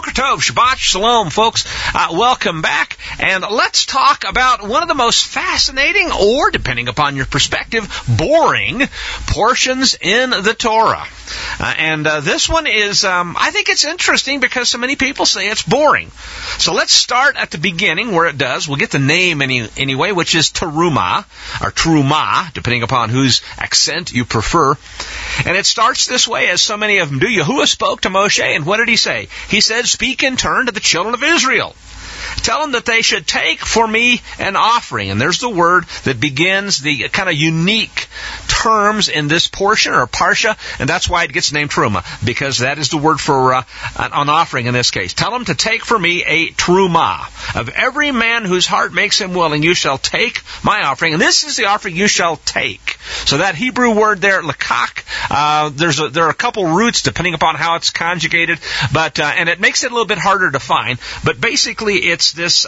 Boker Tov, Shabbat Shalom, folks. Welcome back, and let's talk about one of the most fascinating, or, depending upon your perspective, boring portions in the Torah. This one is, I think it's interesting because so many people say it's boring. So let's start at the beginning where it does. We'll get the name anyway, which is Teruma, or Truma, depending upon whose accent you prefer. And it starts this way, as so many of them do. Yahuwah spoke to Moshe, and what did he say? He said, "Speak in turn to the children of Israel. Tell them that they should take for me an offering." And there's the word that begins the kind of unique terms in this portion, or parsha, and that's why it gets named Truma, because that is the word for an offering in this case. Tell them to take for me a Truma. Of every man whose heart makes him willing, you shall take my offering. And this is the offering you shall take. So that Hebrew word there, lakach, there are a couple roots depending upon how it's conjugated, but and it makes it a little bit harder to find. But basically, it's this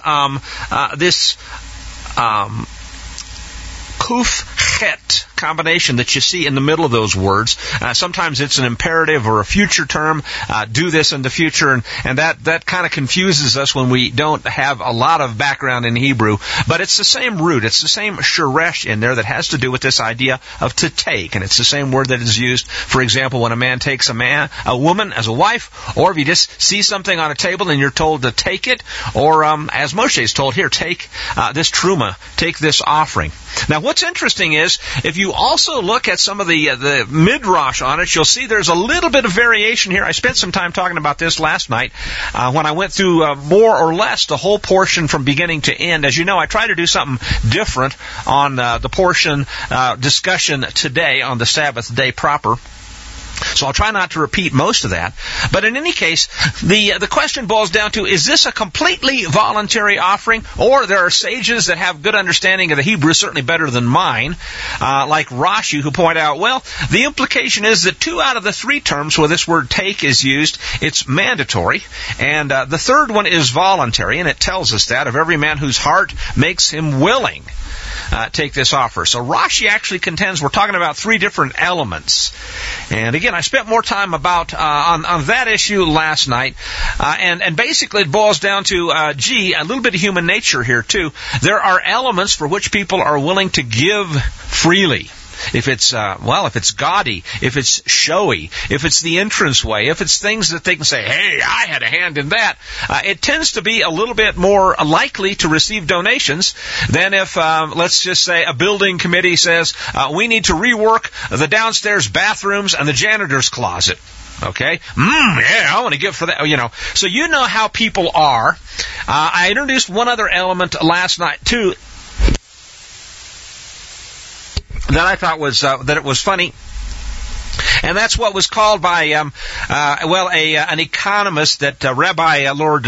kuf chet combination that you see in the middle of those words. Sometimes it's an imperative or a future term. Do this in the future, and that kind of confuses us when we don't have a lot of background in Hebrew. But it's the same root. It's the same sheresh in there that has to do with this idea of to take, and it's the same word that is used, for example, when a man takes a woman as a wife, or if you just see something on a table and you're told to take it, or as Moshe is told here, take this truma, take this offering. Now, what's interesting is, if you also look at some of the midrash on it, you'll see there's a little bit of variation here. I spent some time talking about this last night when I went through more or less the whole portion from beginning to end. As you know, I try to do something different on the portion discussion today on the Sabbath day proper. So I'll try not to repeat most of that. But in any case, the question boils down to, is this a completely voluntary offering? Or there are sages that have good understanding of the Hebrew, certainly better than mine, like Rashi, who point out, well, the implication is that 2 out of the 3 terms where this word take is used, it's mandatory. And the third one is voluntary, and it tells us that, of every man whose heart makes him willing. Take this offer. So Rashi actually contends we're talking about 3 different elements. And again, I spent more time about on that issue last night. And basically it boils down to, a little bit of human nature here too. There are elements for which people are willing to give freely. If it's gaudy, if it's showy, if it's the entranceway, if it's things that they can say, hey, I had a hand in that, it tends to be a little bit more likely to receive donations than if, let's just say, a building committee says, we need to rework the downstairs bathrooms and the janitor's closet. Okay? Yeah, I want to give for that, So you know how people are. I introduced one other element last night, too, that I thought was that it was funny, and that's what was called by an economist that Rabbi Lord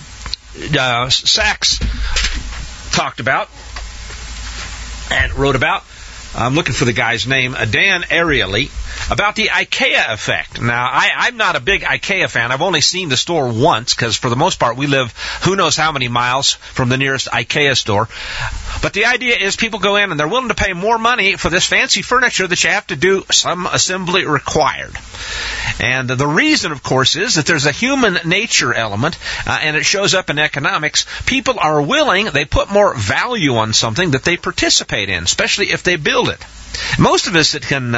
Sachs talked about and wrote about. I'm looking for the guy's name, Dan Ariely, about the IKEA effect. Now, I'm not a big IKEA fan. I've only seen the store once, because for the most part we live who knows how many miles from the nearest IKEA store. But the idea is people go in and they're willing to pay more money for this fancy furniture that you have to do some assembly required. And the reason, of course, is that there's a human nature element, and it shows up in economics. People are willing, they put more value on something that they participate in, especially if they build it. Most of us that can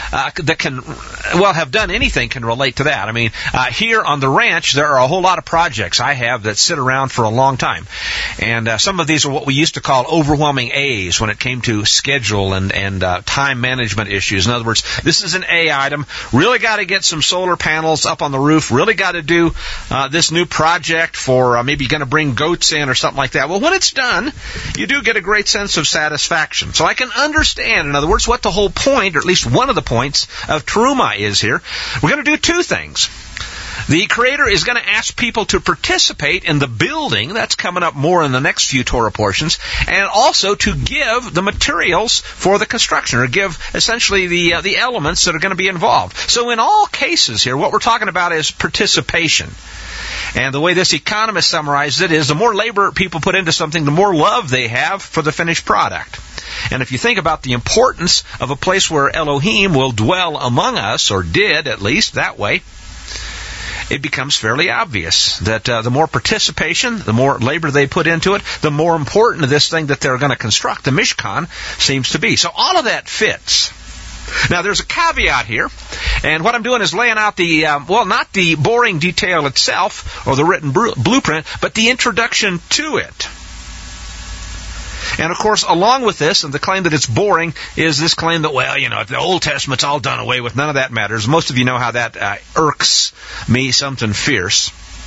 have done anything can relate to that. I mean, here on the ranch, there are a whole lot of projects I have that sit around for a long time. And some of these are what we used to call overwhelming A's when it came to schedule and time management issues. In other words, this is an A item. Really got to get some solar panels up on the roof. Really got to do this new project for maybe going to bring goats in or something like that. Well, when it's done, you do get a great sense of satisfaction. So I can understand, in other words, what the whole point, or at least one of the points of Teruma is here. We're going to do 2 things. The Creator is going to ask people to participate in the building. That's coming up more in the next few Torah portions. And also to give the materials for the construction, or give essentially the elements that are going to be involved. So in all cases here, what we're talking about is participation. And the way this economist summarizes it is, the more labor people put into something, the more love they have for the finished product. And if you think about the importance of a place where Elohim will dwell among us, or did at least that way, it becomes fairly obvious that the more participation, the more labor they put into it, the more important this thing that they're going to construct, the Mishkan, seems to be. So all of that fits. Now, there's a caveat here, and what I'm doing is laying out the, not the boring detail itself or the written blueprint, but the introduction to it. And, of course, along with this, and the claim that it's boring, is this claim that, if the Old Testament's all done away with, none of that matters. Most of you know how that irks me something fierce.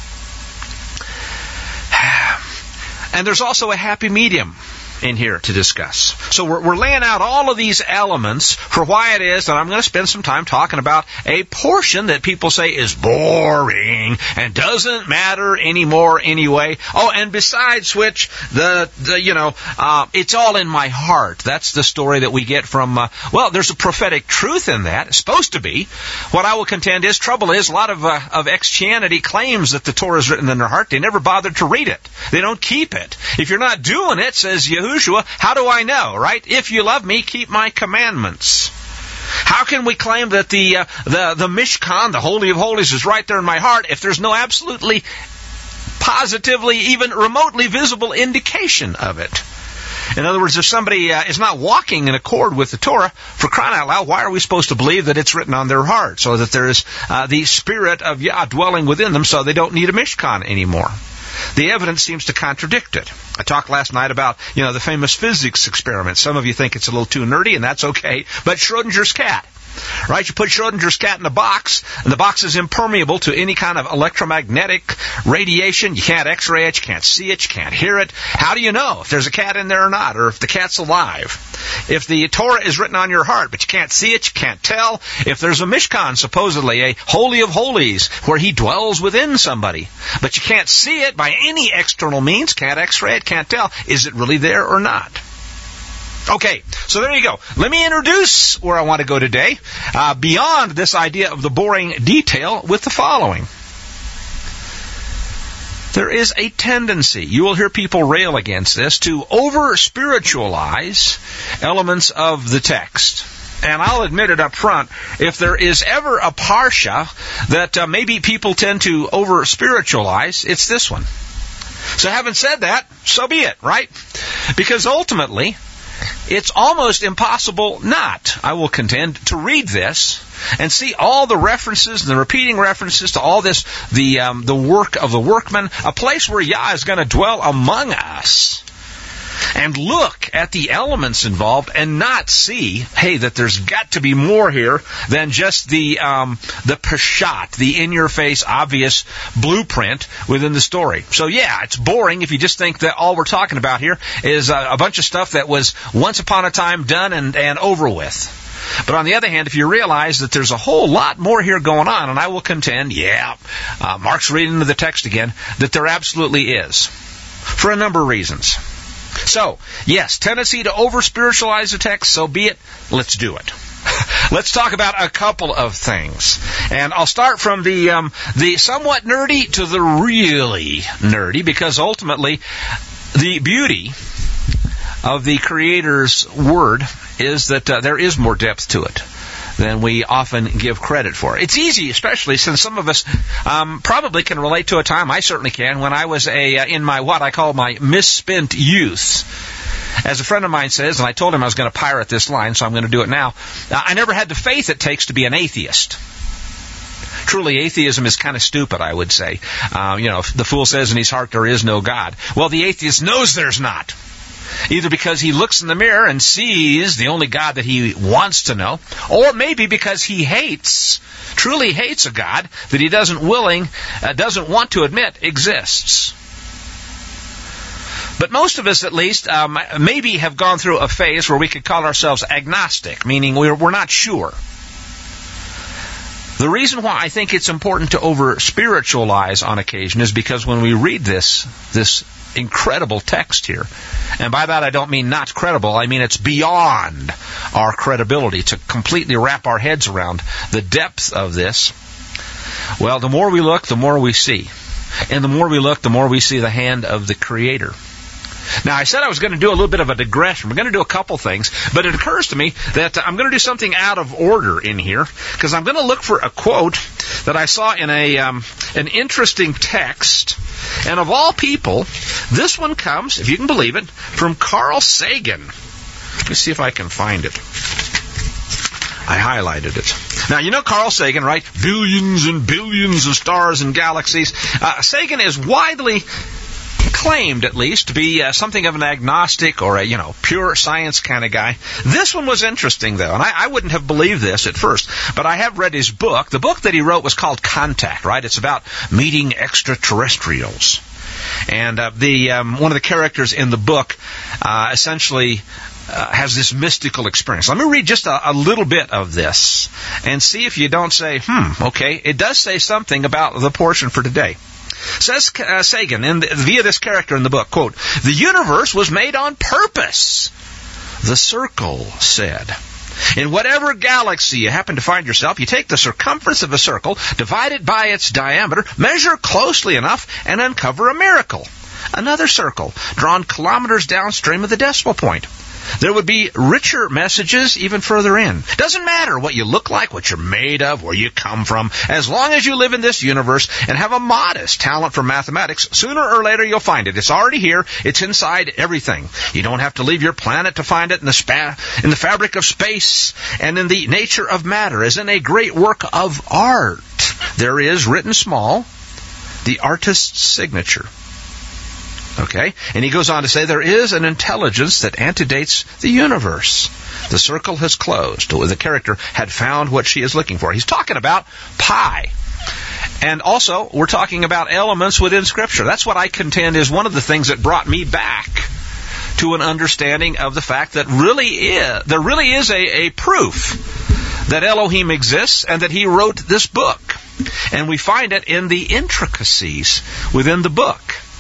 And there's also a happy medium in here to discuss. So we're laying out all of these elements for why it is that I'm going to spend some time talking about a portion that people say is boring and doesn't matter anymore anyway. Oh, and besides which, it's all in my heart. That's the story that we get from, there's a prophetic truth in that. It's supposed to be. What I will contend is, trouble is, a lot of ex-Christianity claims that the Torah is written in their heart. They never bothered to read it. They don't keep it. If you're not doing it, says Yahushua, how do I know, right? If you love me, keep my commandments. How can we claim that the Mishkan, the Holy of Holies, is right there in my heart if there's no absolutely, positively, even remotely visible indication of it? In other words, if somebody is not walking in accord with the Torah, for crying out loud, why are we supposed to believe that it's written on their heart, so that there is the Spirit of Yah dwelling within them, so they don't need a Mishkan anymore? The evidence seems to contradict it. I talked last night about, the famous physics experiment. Some of you think it's a little too nerdy, and that's okay. But Schrodinger's cat, right? You put Schrodinger's cat in a box, and the box is impermeable to any kind of electromagnetic radiation. You can't x-ray it, you can't see it, you can't hear it. How do you know if there's a cat in there or not, or if the cat's alive? If the Torah is written on your heart, but you can't see it, you can't tell. If there's a Mishkan, supposedly a Holy of Holies, where he dwells within somebody, but you can't see it by any external means, can't x-ray it, can't tell, is it really there or not? Okay, so there you go. Let me introduce where I want to go today, beyond this idea of the boring detail, with the following. There is a tendency, you will hear people rail against this, to over-spiritualize elements of the text. And I'll admit it up front, if there is ever a parsha that maybe people tend to over-spiritualize, it's this one. So having said that, so be it, right? Because ultimately, it's almost impossible not, I will contend, to read this and see all the references and the repeating references to all this, the work of the workman, a place where Yah is going to dwell among us, and look at the elements involved and not see, hey, that there's got to be more here than just the peshat, the in-your-face, obvious blueprint within the story. So yeah, it's boring if you just think that all we're talking about here is a bunch of stuff that was once upon a time done and over with. But on the other hand, if you realize that there's a whole lot more here going on, and I will contend, Mark's reading into the text again, that there absolutely is, for a number of reasons. So, yes, tendency to over-spiritualize the text, so be it. Let's do it. Let's talk about a couple of things. And I'll start from the somewhat nerdy to the really nerdy, because ultimately the beauty of the Creator's Word is that there is more depth to it than we often give credit for. It's easy, especially since some of us probably can relate to a time, I certainly can, when I was in my what I call my misspent youth. As a friend of mine says, and I told him I was going to pirate this line, so I'm going to do it now, I never had the faith it takes to be an atheist. Truly, atheism is kind of stupid, I would say. The fool says in his heart there is no God. Well, the atheist knows there's not. Either because he looks in the mirror and sees the only God that he wants to know, or maybe because he truly hates a God that he doesn't want to admit exists. But most of us, at least, maybe have gone through a phase where we could call ourselves agnostic, meaning we're not sure. The reason why I think it's important to over-spiritualize on occasion is because when we read this incredible text here, and by that I don't mean not credible, I mean it's beyond our credibility to completely wrap our heads around the depth of this. Well, the more we look, the more we see. And the more we look, the more we see the hand of the Creator. Now, I said I was going to do a little bit of a digression. We're going to do a couple things, but it occurs to me that I'm going to do something out of order in here, because I'm going to look for a quote that I saw in an interesting text. And of all people, this one comes, if you can believe it, from Carl Sagan. Let me see if I can find it. I highlighted it. Now, you know Carl Sagan, right? Billions and billions of stars and galaxies. Sagan is widely claimed, at least, to be something of an agnostic or a, pure science kind of guy. This one was interesting, though, and I wouldn't have believed this at first, but I have read his book. The book that he wrote was called Contact, right? It's about meeting extraterrestrials. And one of the characters in the book essentially has this mystical experience. Let me read just a little bit of this and see if you don't say, okay, it does say something about the portion for today. Says Sagan, via this character in the book, quote, "The universe was made on purpose," the Circle said. "In whatever galaxy you happen to find yourself, you take the circumference of a circle, divide it by its diameter, measure closely enough, and uncover a miracle. Another circle, drawn kilometers downstream of the decimal point. There would be richer messages even further in. Doesn't matter what you look like, what you're made of, where you come from. As long as you live in this universe and have a modest talent for mathematics, sooner or later you'll find it. It's already here. It's inside everything. You don't have to leave your planet to find it in the fabric of space and in the nature of matter, as in a great work of art. There is, written small, the artist's signature." Okay? And he goes on to say, "There is an intelligence that antedates the universe. The circle has closed." The character had found what she is looking for. He's talking about pi. And also, we're talking about elements within Scripture. That's what I contend is one of the things that brought me back to an understanding of the fact that there really is a proof that Elohim exists and that he wrote this book. And we find it in the intricacies within the book.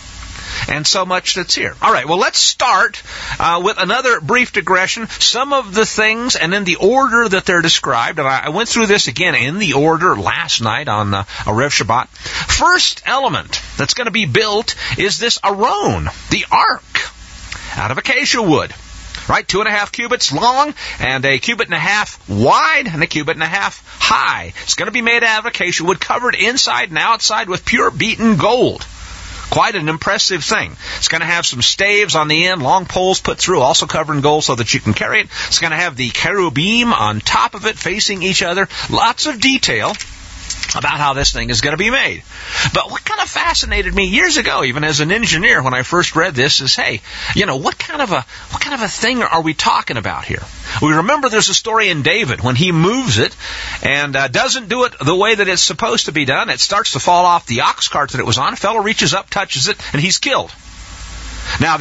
And so much that's here. All right, well, let's start with another brief digression. Some of the things, and in the order that they're described, and I went through this again in the order last night on Erev Shabbat. First element that's going to be built is this Aron, the ark, out of acacia wood. Right, 2.5 cubits long, and a cubit and a half wide, and a cubit and a half high. It's going to be made out of acacia wood, covered inside and outside with pure beaten gold. Quite an impressive thing. It's going to have some staves on the end, long poles put through, also covered in gold so that you can carry it. It's going to have the cherubim on top of it facing each other. Lots of detail about how this thing is going to be made. But what kind of fascinated me years ago, even as an engineer, when I first read this, is, hey, what kind of a thing are we talking about here? We remember there's a story in David when he moves it and doesn't do it the way that it's supposed to be done. It starts to fall off the ox cart that it was on. A fellow reaches up, touches it, and he's killed. Now,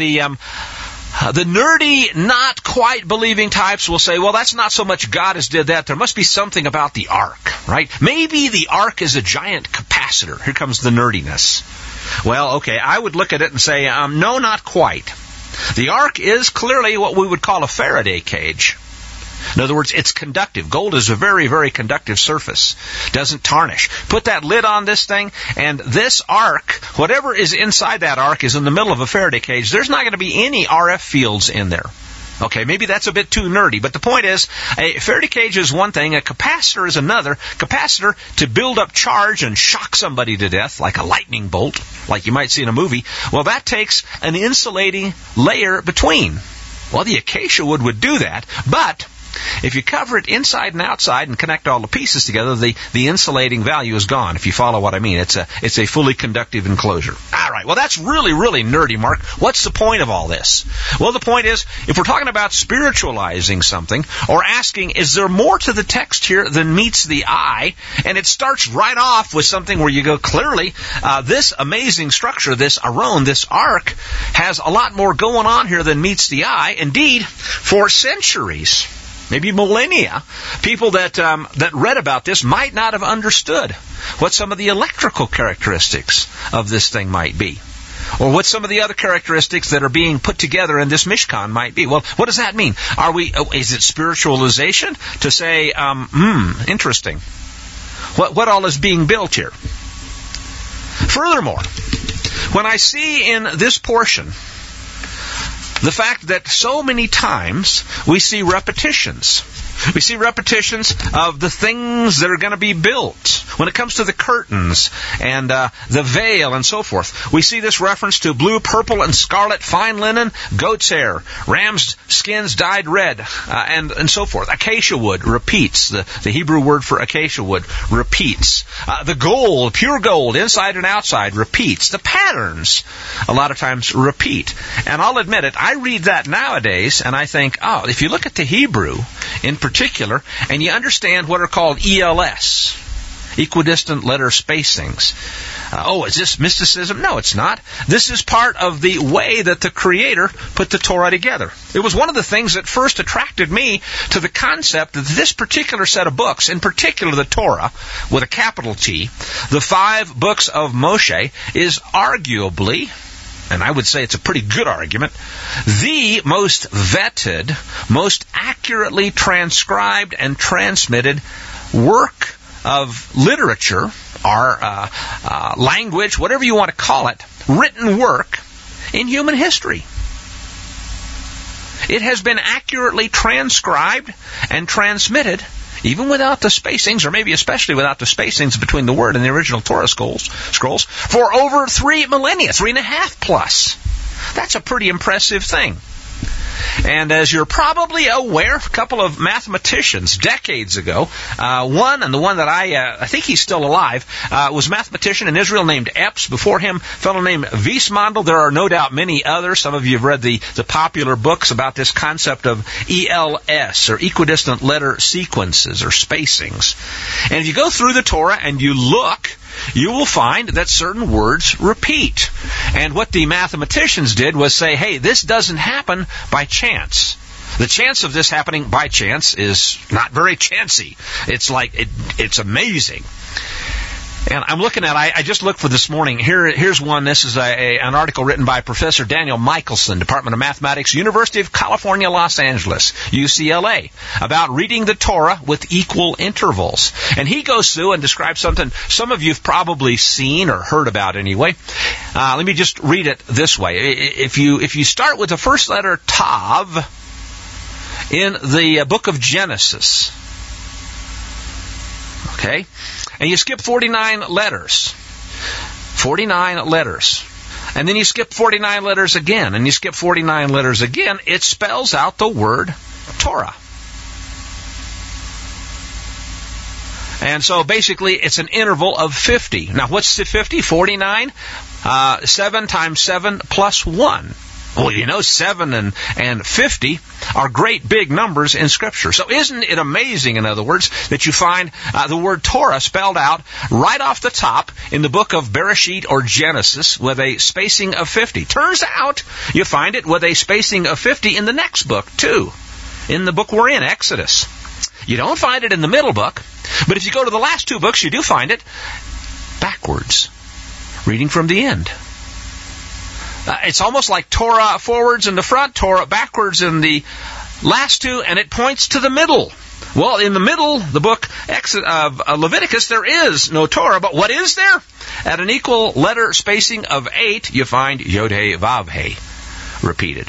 the nerdy, not quite believing types will say, well, that's not so much God as did that. There must be something about the ark, right? Maybe the ark is a giant capacitor. Here comes the nerdiness. Well, okay, I would look at it and say, no, not quite. The ark is clearly what we would call a Faraday cage. In other words, it's conductive. Gold is a very, very conductive surface. Doesn't tarnish. Put that lid on this thing, and this ark, whatever is inside that ark is in the middle of a Faraday cage. There's not going to be any RF fields in there. Okay, maybe that's a bit too nerdy, but the point is, a Faraday cage is one thing, a capacitor is another. Capacitor, to build up charge and shock somebody to death, like a lightning bolt, like you might see in a movie, well, that takes an insulating layer between. Well, the acacia wood do that, but if you cover it inside and outside and connect all the pieces together, the insulating value is gone, if you follow what I mean. It's a fully conductive enclosure. All right, well, that's really, really nerdy, Mark. What's the point of all this? Well, the point is, if we're talking about spiritualizing something or asking, is there more to the text here than meets the eye? And it starts right off with something where you go, clearly, this amazing structure, this Aron, this ark, has a lot more going on here than meets the eye. Indeed, for centuries, maybe millennia, people that read about this might not have understood what some of the electrical characteristics of this thing might be, or what some of the other characteristics that are being put together in this Mishkan might be. Well, what does that mean? Is it spiritualization? To say, interesting. What all is being built here? Furthermore, when I see in this portion the fact that so many times we see repetitions. We see repetitions of the things that are going to be built. When it comes to the curtains and the veil and so forth, we see this reference to blue, purple, and scarlet, fine linen, goat's hair, ram's skins dyed red, and so forth. Acacia wood repeats. The Hebrew word for acacia wood repeats. The gold, pure gold, inside and outside, repeats. The patterns, a lot of times, repeat. And I'll admit it, I read that nowadays, and I think, oh, if you look at the Hebrew in particular, and you understand what are called ELS, equidistant letter spacings. Is this mysticism? No, it's not. This is part of the way that the Creator put the Torah together. It was one of the things that first attracted me to the concept that this particular set of books, in particular the Torah, with a capital T, the 5 books of Moshe, is arguably, and I would say it's a pretty good argument, the most vetted, most accurately transcribed and transmitted work of literature, or language, whatever you want to call it, written work in human history. It has been accurately transcribed and transmitted, even without the spacings, or maybe especially without the spacings between the Word and the original Torah scrolls, for over 3 millennia, 3.5 plus. That's a pretty impressive thing. And as you're probably aware, a couple of mathematicians decades ago, one, and the one that I think he's still alive, was a mathematician in Israel named Epps. Before him, a fellow named Wiesmandel. There are no doubt many others. Some of you have read the popular books about this concept of ELS, or equidistant letter sequences, or spacings. And if you go through the Torah and you look, you will find that certain words repeat. And what the mathematicians did was say, hey, this doesn't happen by chance. The chance of this happening by chance is not very chancy. It's it's amazing. And I'm looking at, I just looked for this morning. Here's one. This is an article written by Professor Daniel Michelson, Department of Mathematics, University of California, Los Angeles, UCLA, about reading the Torah with equal intervals. And he goes through and describes something some of you have probably seen or heard about anyway. Let me just read it this way. If you start with the first letter Tav in the book of Genesis, okay, and you skip 49 letters. 49 letters. And then you skip 49 letters again. And you skip 49 letters again. It spells out the word Torah. And so basically it's an interval of 50. Now what's the 50? 49? 7 times 7 plus 1. Well, 7 and 50 are great big numbers in Scripture. So isn't it amazing, in other words, that you find the word Torah spelled out right off the top in the book of Bereshit or Genesis with a spacing of 50. Turns out you find it with a spacing of 50 in the next book, too. In the book we're in, Exodus. You don't find it in the middle book, but if you go to the last 2 books, you do find it backwards, reading from the end. It's almost like Torah forwards in the front, Torah backwards in the last 2, and it points to the middle. Well, in the middle, the book of Leviticus, there is no Torah, but what is there? At an equal letter spacing of 8, you find Yod-Heh, Vav-Heh repeated.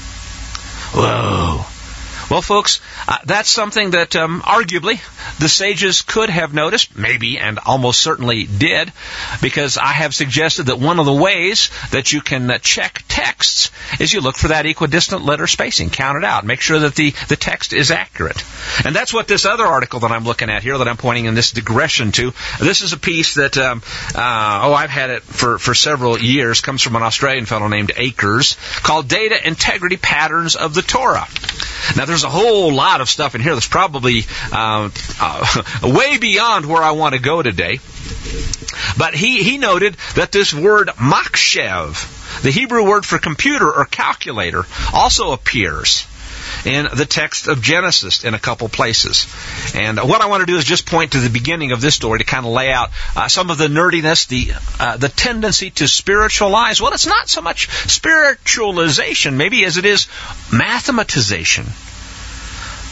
Whoa. Well, folks, that's something that arguably the sages could have noticed, maybe, and almost certainly did, because I have suggested that one of the ways that you can check texts is you look for that equidistant letter spacing. Count it out. Make sure that the text is accurate. And that's what this other article that I'm looking at here, that I'm pointing in this digression to, this is a piece that, I've had it for several years, comes from an Australian fellow named Akers, called Data Integrity Patterns of the Torah. Now, there's a whole lot of stuff in here that's probably way beyond where I want to go today. But he noted that this word makshev, the Hebrew word for computer or calculator, also appears in the text of Genesis in a couple places. And what I want to do is just point to the beginning of this story to kind of lay out some of the nerdiness, the tendency to spiritualize. Well, it's not so much spiritualization, maybe, as it is mathematization.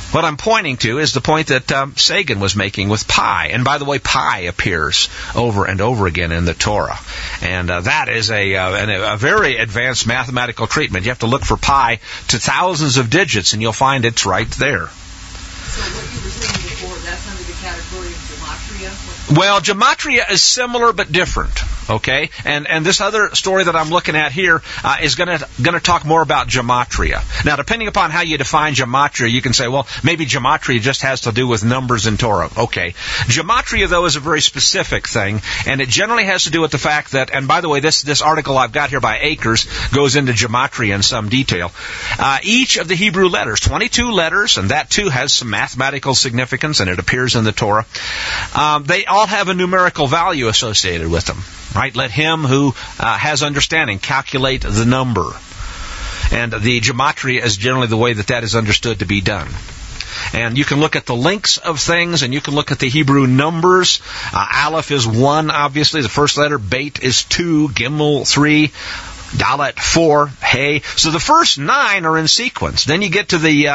What I'm pointing to is the point that Sagan was making with pi. And by the way, pi appears over and over again in the Torah. And that is a very advanced mathematical treatment. You have to look for pi to thousands of digits, and you'll find it's right there. So what you were saying before, that's under the category of gematria? Well, gematria is similar but different. Okay, and this other story that I'm looking at here is going to talk more about gematria. Now, depending upon how you define gematria, you can say, well, maybe gematria just has to do with numbers in Torah. Okay, gematria though is a very specific thing, and it generally has to do with the fact that, and by the way, this article I've got here by Akers goes into gematria in some detail. Each of the Hebrew letters, 22 letters, and that too has some mathematical significance, and it appears in the Torah. They all have a numerical value associated with them. Right? Let him who has understanding calculate the number. And the gematria is generally the way that is understood to be done. And you can look at the links of things, and you can look at the Hebrew numbers. Aleph is 1, obviously, the first letter. Beit is 2. Gimel, 3. Dalet, 4. Hey. So the first 9 are in sequence. Then you get to the,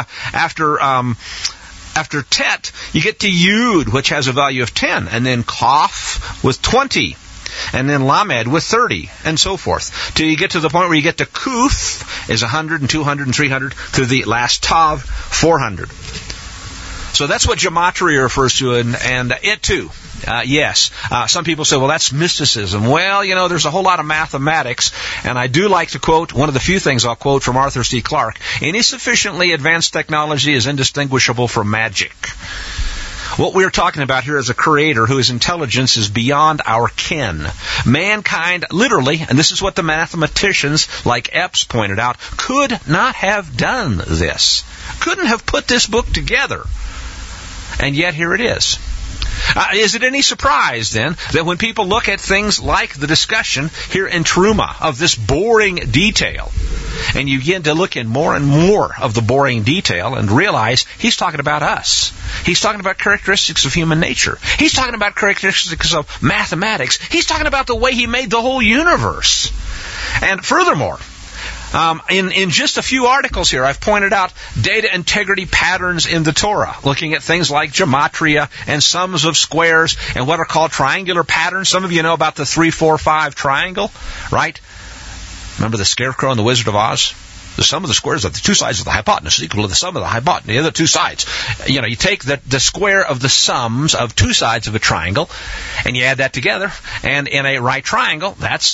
after Tet, you get to Yud, which has a value of 10. And then Kaf with 20. And then Lamed with 30, and so forth. Till you get to the point where you get to Kuf is 100 and 200 and 300, to the last Tav, 400. So that's what gematria refers to, and it too. Yes. Some people say, well, that's mysticism. Well, there's a whole lot of mathematics, and I do like to quote, one of the few things I'll quote from Arthur C. Clarke, any sufficiently advanced technology is indistinguishable from magic. What we're talking about here is a creator whose intelligence is beyond our ken. Mankind, literally, and this is what the mathematicians like Epps pointed out, could not have done this. Couldn't have put this book together. And yet here it is. Is it any surprise, then, that when people look at things like the discussion here in Teruma of this boring detail, and you begin to look in more and more of the boring detail and realize he's talking about us. He's talking about characteristics of human nature. He's talking about characteristics of mathematics. He's talking about the way he made the whole universe. And furthermore, in just a few articles here, I've pointed out data integrity patterns in the Torah, looking at things like gematria and sums of squares and what are called triangular patterns. Some of you know about the 3-4-5 triangle, right? Remember the Scarecrow and the Wizard of Oz? The sum of the squares of the two sides of the hypotenuse is equal to the sum of the hypotenuse, the other two sides. You take the square of the sums of two sides of a triangle, and you add that together, and in a right triangle, that's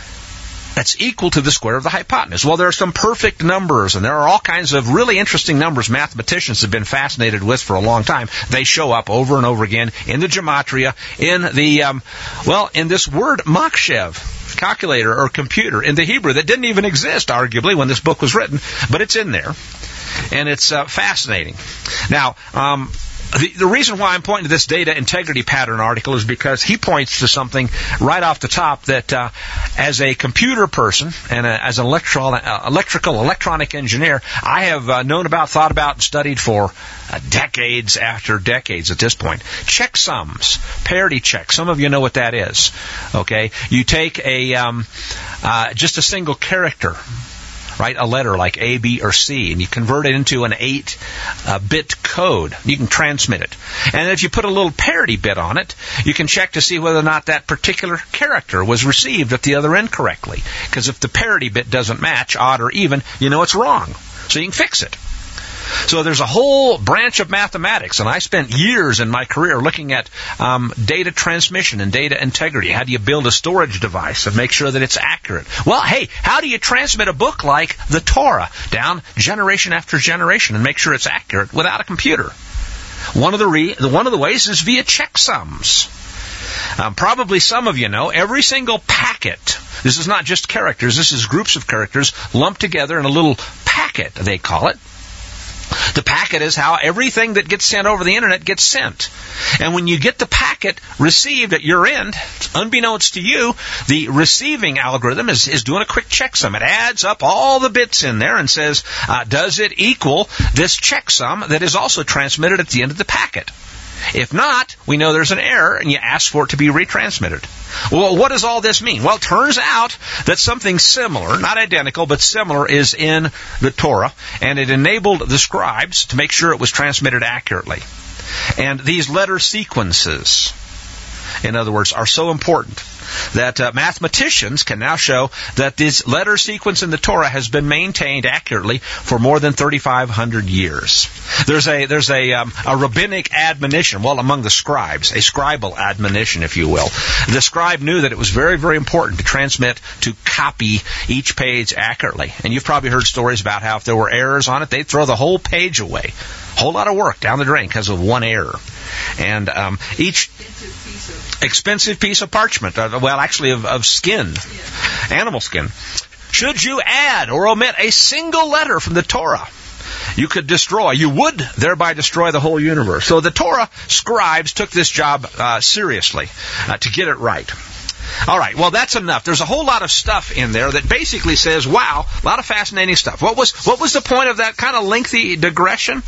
equal to the square of the hypotenuse. Well, there are some perfect numbers, and there are all kinds of really interesting numbers mathematicians have been fascinated with for a long time. They show up over and over again in the gematria, in the, in this word machshev, calculator or computer, in the Hebrew that didn't even exist, arguably, when this book was written, but it's in there, and it's fascinating. Now, the reason why I'm pointing to this data integrity pattern article is because he points to something right off the top that as a computer person and as an electronic engineer, I have known about, thought about, and studied for decades after decades at this point. Checksums, parity check. Some of you know what that is. Okay, you take just a single character, right, a letter like A, B, or C, and you convert it into an 8-bit code. You can transmit it. And if you put a little parity bit on it, you can check to see whether or not that particular character was received at the other end correctly. Because if the parity bit doesn't match, odd or even, it's wrong. So you can fix it. So there's a whole branch of mathematics, and I spent years in my career looking at data transmission and data integrity. How do you build a storage device and make sure that it's accurate? Well, hey, how do you transmit a book like the Torah down generation after generation and make sure it's accurate without a computer? One of the ways is via checksums. Probably some of you know every single packet. This is not just characters. This is groups of characters lumped together in a little packet, they call it. The packet is how everything that gets sent over the internet gets sent. And when you get the packet received at your end, unbeknownst to you, the receiving algorithm is doing a quick checksum. It adds up all the bits in there and says, does it equal this checksum that is also transmitted at the end of the packet? If not, we know there's an error, and you ask for it to be retransmitted. Well, what does all this mean? Well, it turns out that something similar, not identical, but similar, is in the Torah, and it enabled the scribes to make sure it was transmitted accurately. And these letter sequences, in other words, are so important that mathematicians can now show that this letter sequence in the Torah has been maintained accurately for more than 3,500 years. There's a rabbinic admonition, well, among the scribes, a scribal admonition, if you will. The scribe knew that it was very, very important to transmit, to copy each page accurately. And you've probably heard stories about how if there were errors on it, they'd throw the whole page away. Whole lot of work down the drain because of one error. And each expensive piece of parchment, of skin, animal skin. Should you add or omit a single letter from the Torah, you would thereby destroy the whole universe. So the Torah scribes took this job seriously to get it right. All right, well, that's enough. There's a whole lot of stuff in there that basically says, wow, a lot of fascinating stuff. What was the point of that kind of lengthy digression?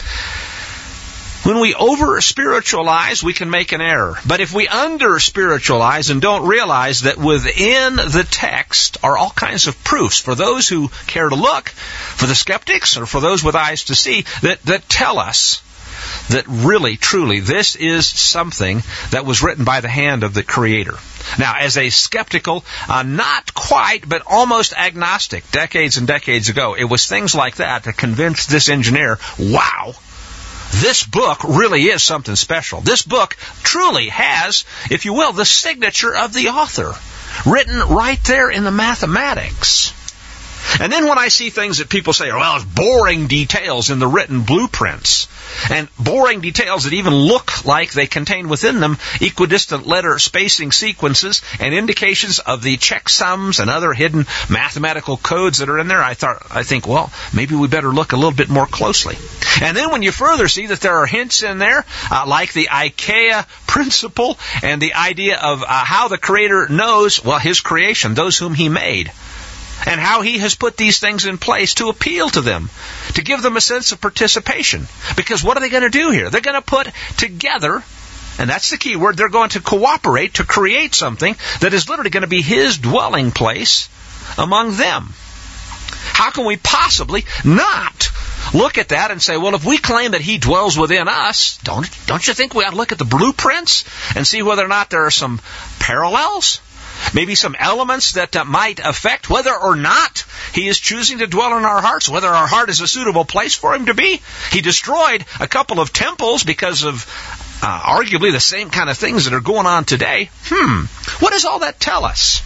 When we over-spiritualize, we can make an error. But if we under-spiritualize and don't realize that within the text are all kinds of proofs for those who care to look, for the skeptics, or for those with eyes to see, that tell us that really, truly, this is something that was written by the hand of the Creator. Now, as a skeptical, not quite, but almost agnostic, decades and decades ago, it was things like that that convinced this engineer, wow, this book really is something special. This book truly has, if you will, the signature of the author, written right there in the mathematics. And then when I see things that people say, well, it's boring details in the written blueprints, and boring details that even look like they contain within them equidistant letter spacing sequences and indications of the checksums and other hidden mathematical codes that are in there, I think, well, maybe we better look a little bit more closely. And then when you further see that there are hints in there, like the IKEA principle and the idea of how the Creator knows, well, His creation, those whom He made, and how He has put these things in place to appeal to them, to give them a sense of participation. Because what are they going to do here? They're going to put together, and that's the key word, they're going to cooperate to create something that is literally going to be His dwelling place among them. How can we possibly not look at that and say, well, if we claim that He dwells within us, don't you think we ought to look at the blueprints and see whether or not there are some parallels? Maybe some elements that might affect whether or not He is choosing to dwell in our hearts, whether our heart is a suitable place for Him to be. He destroyed a couple of temples because of arguably the same kind of things that are going on today. What does all that tell us?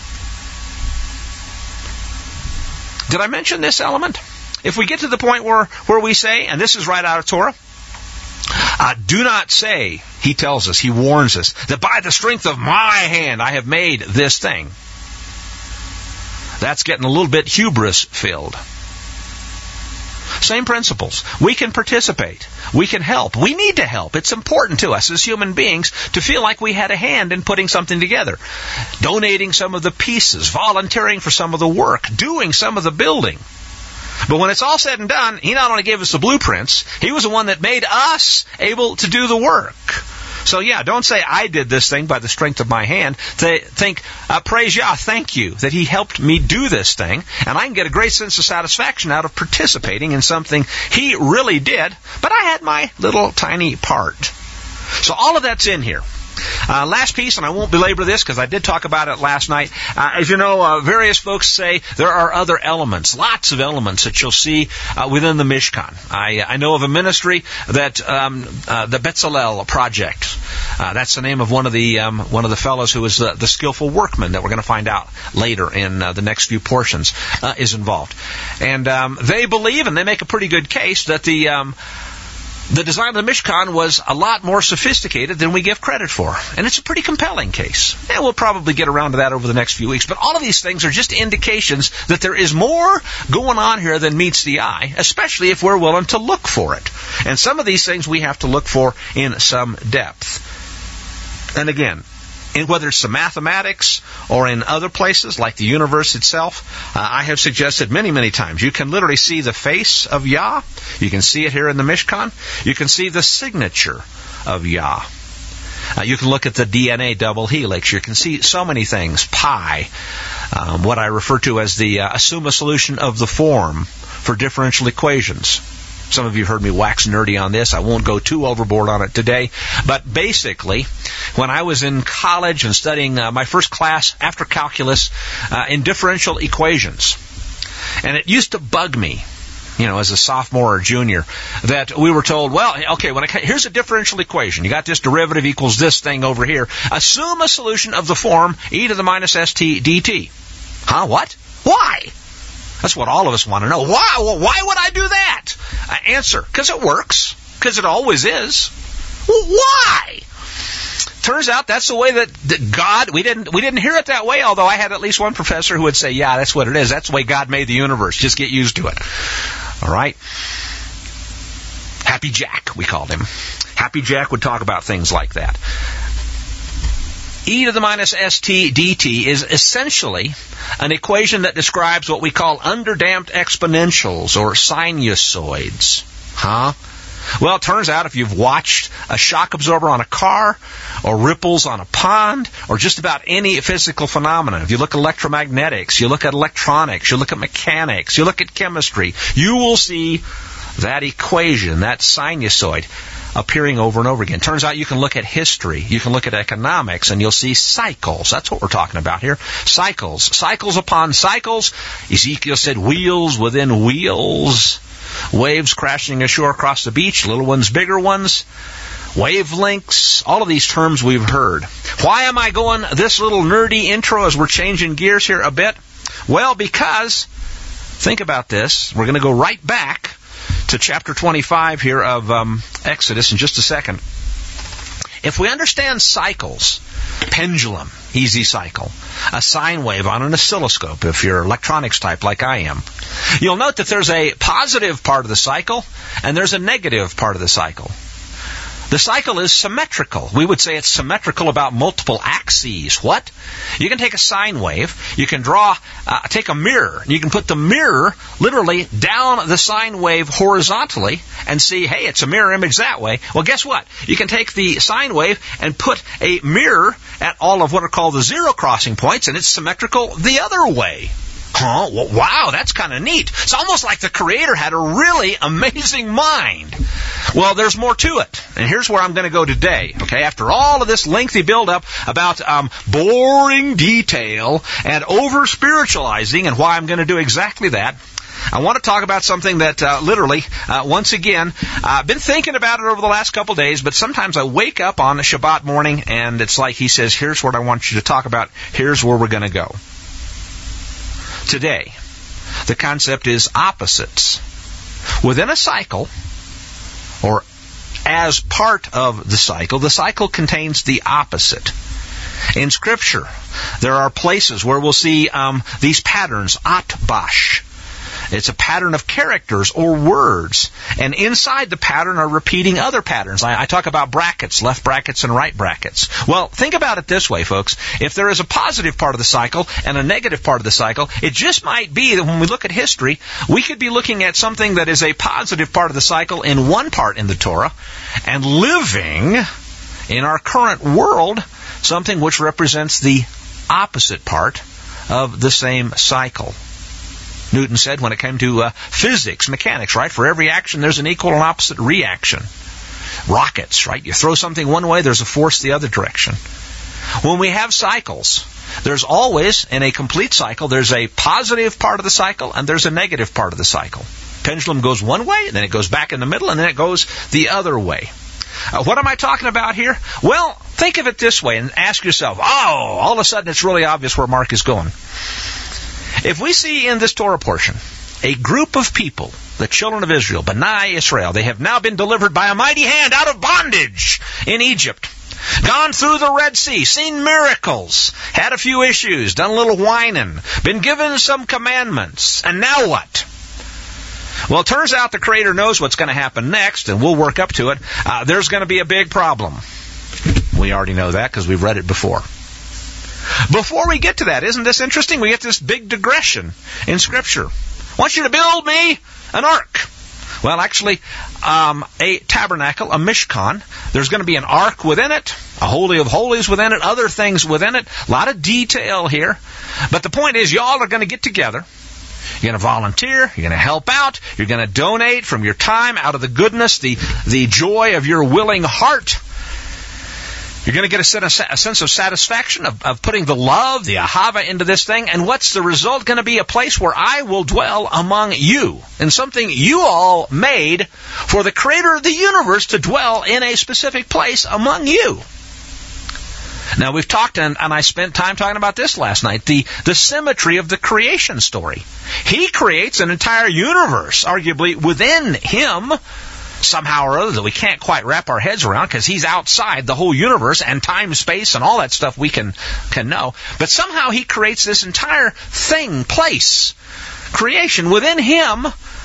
Did I mention this element? If we get to the point where we say, and this is right out of Torah, do not say, He tells us, He warns us, that by the strength of my hand I have made this thing. That's getting a little bit hubris-filled. Same principles. We can participate. We can help. We need to help. It's important to us as human beings to feel like we had a hand in putting something together. Donating some of the pieces, volunteering for some of the work, doing some of the building. But when it's all said and done, He not only gave us the blueprints, He was the one that made us able to do the work. So don't say I did this thing by the strength of my hand. Think, praise Yah, thank you that He helped me do this thing, and I can get a great sense of satisfaction out of participating in something He really did, but I had my little tiny part. So all of that's in here. Last piece, and I won't belabor this because I did talk about it last night. As you know, various folks say there are other elements, lots of elements that you'll see within the Mishkan. I know of a ministry that the Bezalel Project. That's the name of one of the fellows who is the skillful workman that we're going to find out later in the next few portions is involved. And they believe, and they make a pretty good case, that the design of the Mishkan was a lot more sophisticated than we give credit for. And it's a pretty compelling case. And we'll probably get around to that over the next few weeks. But all of these things are just indications that there is more going on here than meets the eye, especially if we're willing to look for it. And some of these things we have to look for in some depth. And again, And whether it's the mathematics or in other places like the universe itself, I have suggested many, many times, you can literally see the face of Yah. You can see it here in the Mishkan. You can see the signature of Yah. You can look at the DNA double helix. You can see so many things. Pi, what I refer to as the assume a solution of the form for differential equations. Some of you heard me wax nerdy on this. I won't go too overboard on it today. But basically, when I was in college and studying my first class after calculus in differential equations, and it used to bug me, as a sophomore or junior, that we were told, well, okay, here's a differential equation. You got this derivative equals this thing over here. Assume a solution of the form e to the minus st dt. Huh? What? Why? That's what all of us want to know. Why? Well, why would I do that? Answer, because it works. Because it always is. Well, why? Turns out that's the way that God, we didn't hear it that way, although I had at least one professor who would say, yeah, that's what it is. That's the way God made the universe. Just get used to it. All right? Happy Jack, we called him. Happy Jack would talk about things like that. E to the minus st dt is essentially an equation that describes what we call underdamped exponentials or sinusoids. Huh? Well, it turns out if you've watched a shock absorber on a car or ripples on a pond or just about any physical phenomenon, if you look at electromagnetics, you look at electronics, you look at mechanics, you look at chemistry, you will see that equation, that sinusoid, appearing over and over again. Turns out you can look at history, you can look at economics, and you'll see cycles. That's what we're talking about here. Cycles. Cycles upon cycles. Ezekiel said wheels within wheels. Waves crashing ashore across the beach, little ones, bigger ones. Wavelengths, all of these terms we've heard. Why am I going this little nerdy intro as we're changing gears here a bit? Well, because, think about this, we're going to go right back to chapter 25 here of Exodus in just a second. If we understand cycles, pendulum, easy cycle, a sine wave on an oscilloscope, if you're electronics type like I am, you'll note that there's a positive part of the cycle and there's a negative part of the cycle. The cycle is symmetrical. We would say it's symmetrical about multiple axes. What? You can take a sine wave, you can take a mirror, and you can put the mirror literally down the sine wave horizontally and see, hey, it's a mirror image that way. Well, guess what? You can take the sine wave and put a mirror at all of what are called the zero crossing points, and it's symmetrical the other way. Huh? Well, wow, that's kind of neat. It's almost like the Creator had a really amazing mind. Well, there's more to it. And here's where I'm going to go today. Okay, after all of this lengthy build-up about boring detail and over-spiritualizing and why I'm going to do exactly that, I want to talk about something that once again, I've been thinking about it over the last couple days, but sometimes I wake up on a Shabbat morning and it's like He says, here's what I want you to talk about. Here's where we're going to go. Today, the concept is opposites. Within a cycle, or as part of the cycle contains the opposite. In Scripture, there are places where we'll see these patterns, atbash. It's a pattern of characters or words. And inside the pattern are repeating other patterns. I talk about brackets, left brackets and right brackets. Well, think about it this way, folks. If there is a positive part of the cycle and a negative part of the cycle, it just might be that when we look at history, we could be looking at something that is a positive part of the cycle in one part in the Torah and living in our current world something which represents the opposite part of the same cycle. Newton said when it came to physics, mechanics, right? For every action, there's an equal and opposite reaction. Rockets, right? You throw something one way, there's a force the other direction. When we have cycles, there's always, in a complete cycle, there's a positive part of the cycle and there's a negative part of the cycle. Pendulum goes one way, then it goes back in the middle, and then it goes the other way. What am I talking about here? Well, think of it this way and ask yourself, all of a sudden it's really obvious where Mark is going. If we see in this Torah portion a group of people, the children of Israel, B'nai Israel, they have now been delivered by a mighty hand out of bondage in Egypt, gone through the Red Sea, seen miracles, had a few issues, done a little whining, been given some commandments, and now what? Well, it turns out the Creator knows what's going to happen next, and we'll work up to it. There's going to be a big problem. We already know that because we've read it before. Before we get to that, isn't this interesting? We get this big digression in Scripture. I want you to build me an ark. Well, actually, a tabernacle, a mishkan. There's going to be an ark within it, a holy of holies within it, other things within it. A lot of detail here. But the point is, y'all are going to get together. You're going to volunteer. You're going to help out. You're going to donate from your time out of the goodness, the joy of your willing heart. You're going to get a sense of satisfaction of putting the love, the ahava into this thing. And what's the result going to be? A place where I will dwell among you. And something you all made for the creator of the universe to dwell in a specific place among you. Now, we've talked, and I spent time talking about this last night, the symmetry of the creation story. He creates an entire universe, arguably within him, somehow or other that we can't quite wrap our heads around because he's outside the whole universe and time, space, and all that stuff we can know. But somehow he creates this entire thing, place, creation within him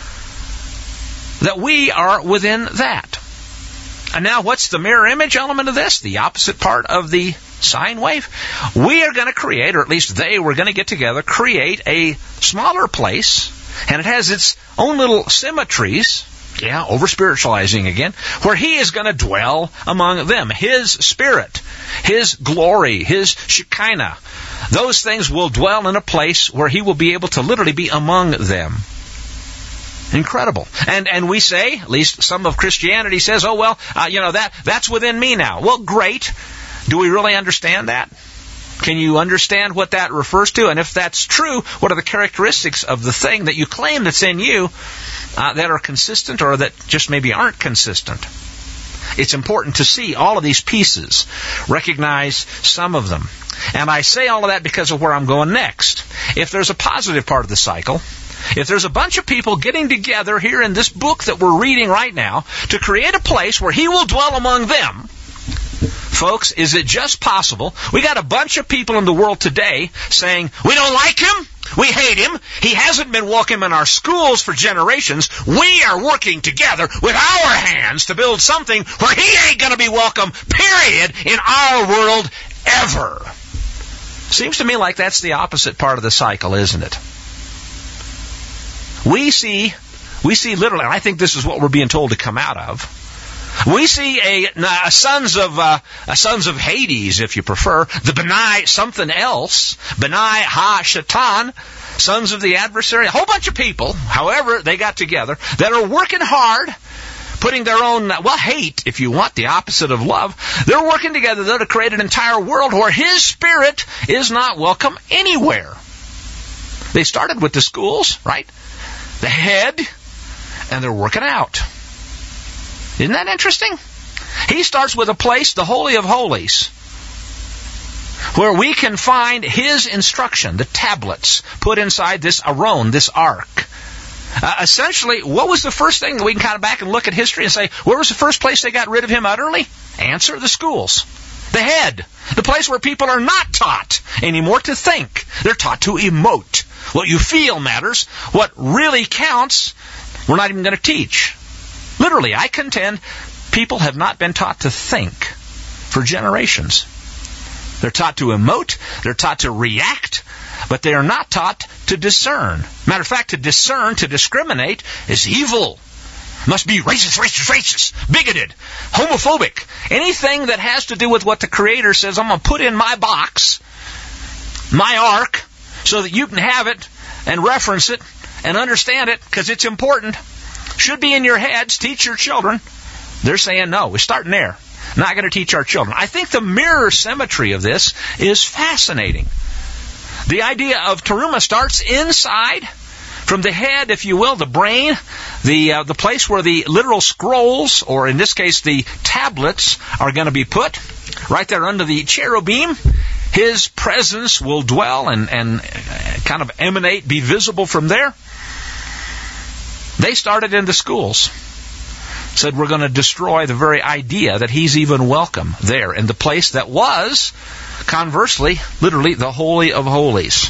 that we are within that. And now what's the mirror image element of this? The opposite part of the sine wave. We are going to create, or at least they were going to get together, create a smaller place, and it has its own little symmetries. Yeah, over-spiritualizing again, where he is going to dwell among them. His spirit, his glory, his Shekinah, those things will dwell in a place where he will be able to literally be among them. Incredible. And we say, at least some of Christianity says, oh, well, that's within me now. Well, great. Do we really understand that? Can you understand what that refers to? And if that's true, what are the characteristics of the thing that you claim that's in you that are consistent or that just maybe aren't consistent? It's important to see all of these pieces, recognize some of them. And I say all of that because of where I'm going next. If there's a positive part of the cycle, if there's a bunch of people getting together here in this book that we're reading right now to create a place where he will dwell among them, folks, is it just possible? We got a bunch of people in the world today saying, we don't like him, we hate him, he hasn't been welcome in our schools for generations, we are working together with our hands to build something where he ain't going to be welcome, period, in our world ever. Seems to me like that's the opposite part of the cycle, isn't it? We see literally, and I think this is what we're being told to come out of. We see a sons of Hades, if you prefer, the Benai something else, Benai Ha-Shatan, sons of the adversary, a whole bunch of people, however they got together, that are working hard, putting their own, hate, if you want, the opposite of love. They're working together, though, to create an entire world where his spirit is not welcome anywhere. They started with the schools, right? The head, and they're working out. Isn't that interesting? He starts with a place, the Holy of Holies, where we can find his instruction, the tablets, put inside this Aron, this ark. Essentially, what was the first thing that we can kind of back and look at history and say, where was the first place they got rid of him utterly? Answer, the schools. The head, the place where people are not taught anymore to think. They're taught to emote. What you feel matters. What really counts, we're not even going to teach. Literally, I contend, people have not been taught to think for generations. They're taught to emote, they're taught to react, but they are not taught to discern. Matter of fact, to discern, to discriminate, is evil. Must be racist, bigoted, homophobic. Anything that has to do with what the Creator says, I'm going to put in my box, my ark, so that you can have it and reference it and understand it because it's important. Should be in your heads, teach your children. They're saying no, we're starting there. Not going to teach our children. I think the mirror symmetry of this is fascinating. The idea of Teruma starts inside, from the head, if you will, the brain, the place where the literal scrolls, or in this case the tablets, are going to be put, right there under the cherubim. His presence will dwell and kind of emanate, be visible from there. They started in the schools. Said we're going to destroy the very idea that he's even welcome there in the place that was, conversely, literally the Holy of Holies.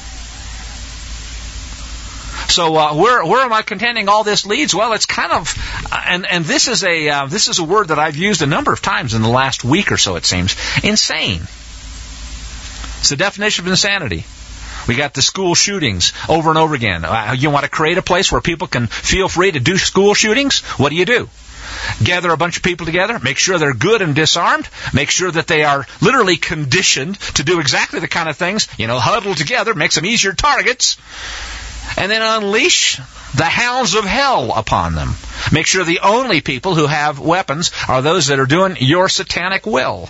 So where am I contending all this leads? Well, it's kind of, and this is a word that I've used a number of times in the last week or so, it seems, insane. It's the definition of insanity. We got the school shootings over and over again. You want to create a place where people can feel free to do school shootings? What do? Gather a bunch of people together, make sure they're good and disarmed, make sure that they are literally conditioned to do exactly the kind of things, huddle together, makes them easier targets, and then unleash the hounds of hell upon them. Make sure the only people who have weapons are those that are doing your satanic will.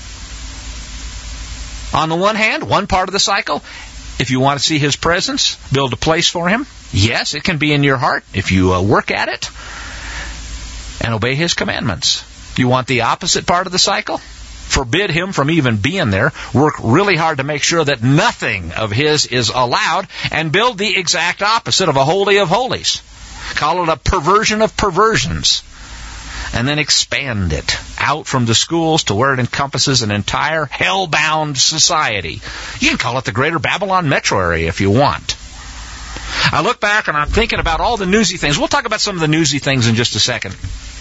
On the one hand, one part of the cycle, if you want to see His presence, build a place for Him. Yes, it can be in your heart if you work at it and obey His commandments. You want the opposite part of the cycle? Forbid Him from even being there. Work really hard to make sure that nothing of His is allowed, and build the exact opposite of a holy of holies. Call it a perversion of perversions. And then expand it out from the schools to where it encompasses an entire hell-bound society. You can call it the Greater Babylon metro area if you want. I look back and I'm thinking about all the newsy things. We'll talk about some of the newsy things in just a second.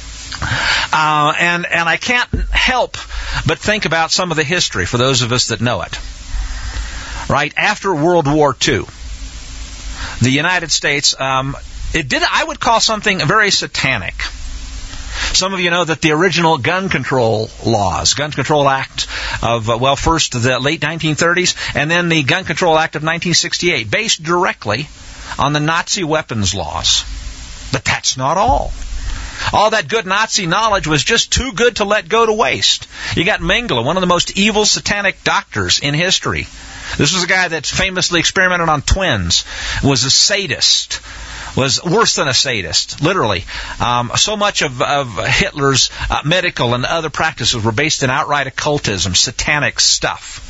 And I can't help but think about some of the history for those of us that know it. Right after World War II, the United States, it did, I would call something very satanic. Some of you know that the original gun control laws, Gun Control Act of, first the late 1930s, and then the Gun Control Act of 1968, based directly on the Nazi weapons laws. But that's not all. All that good Nazi knowledge was just too good to let go to waste. You got Mengele, one of the most evil satanic doctors in history. This was a guy that famously experimented on twins, was a sadist, was worse than a sadist, literally. So much of Hitler's medical and other practices were based in outright occultism, satanic stuff.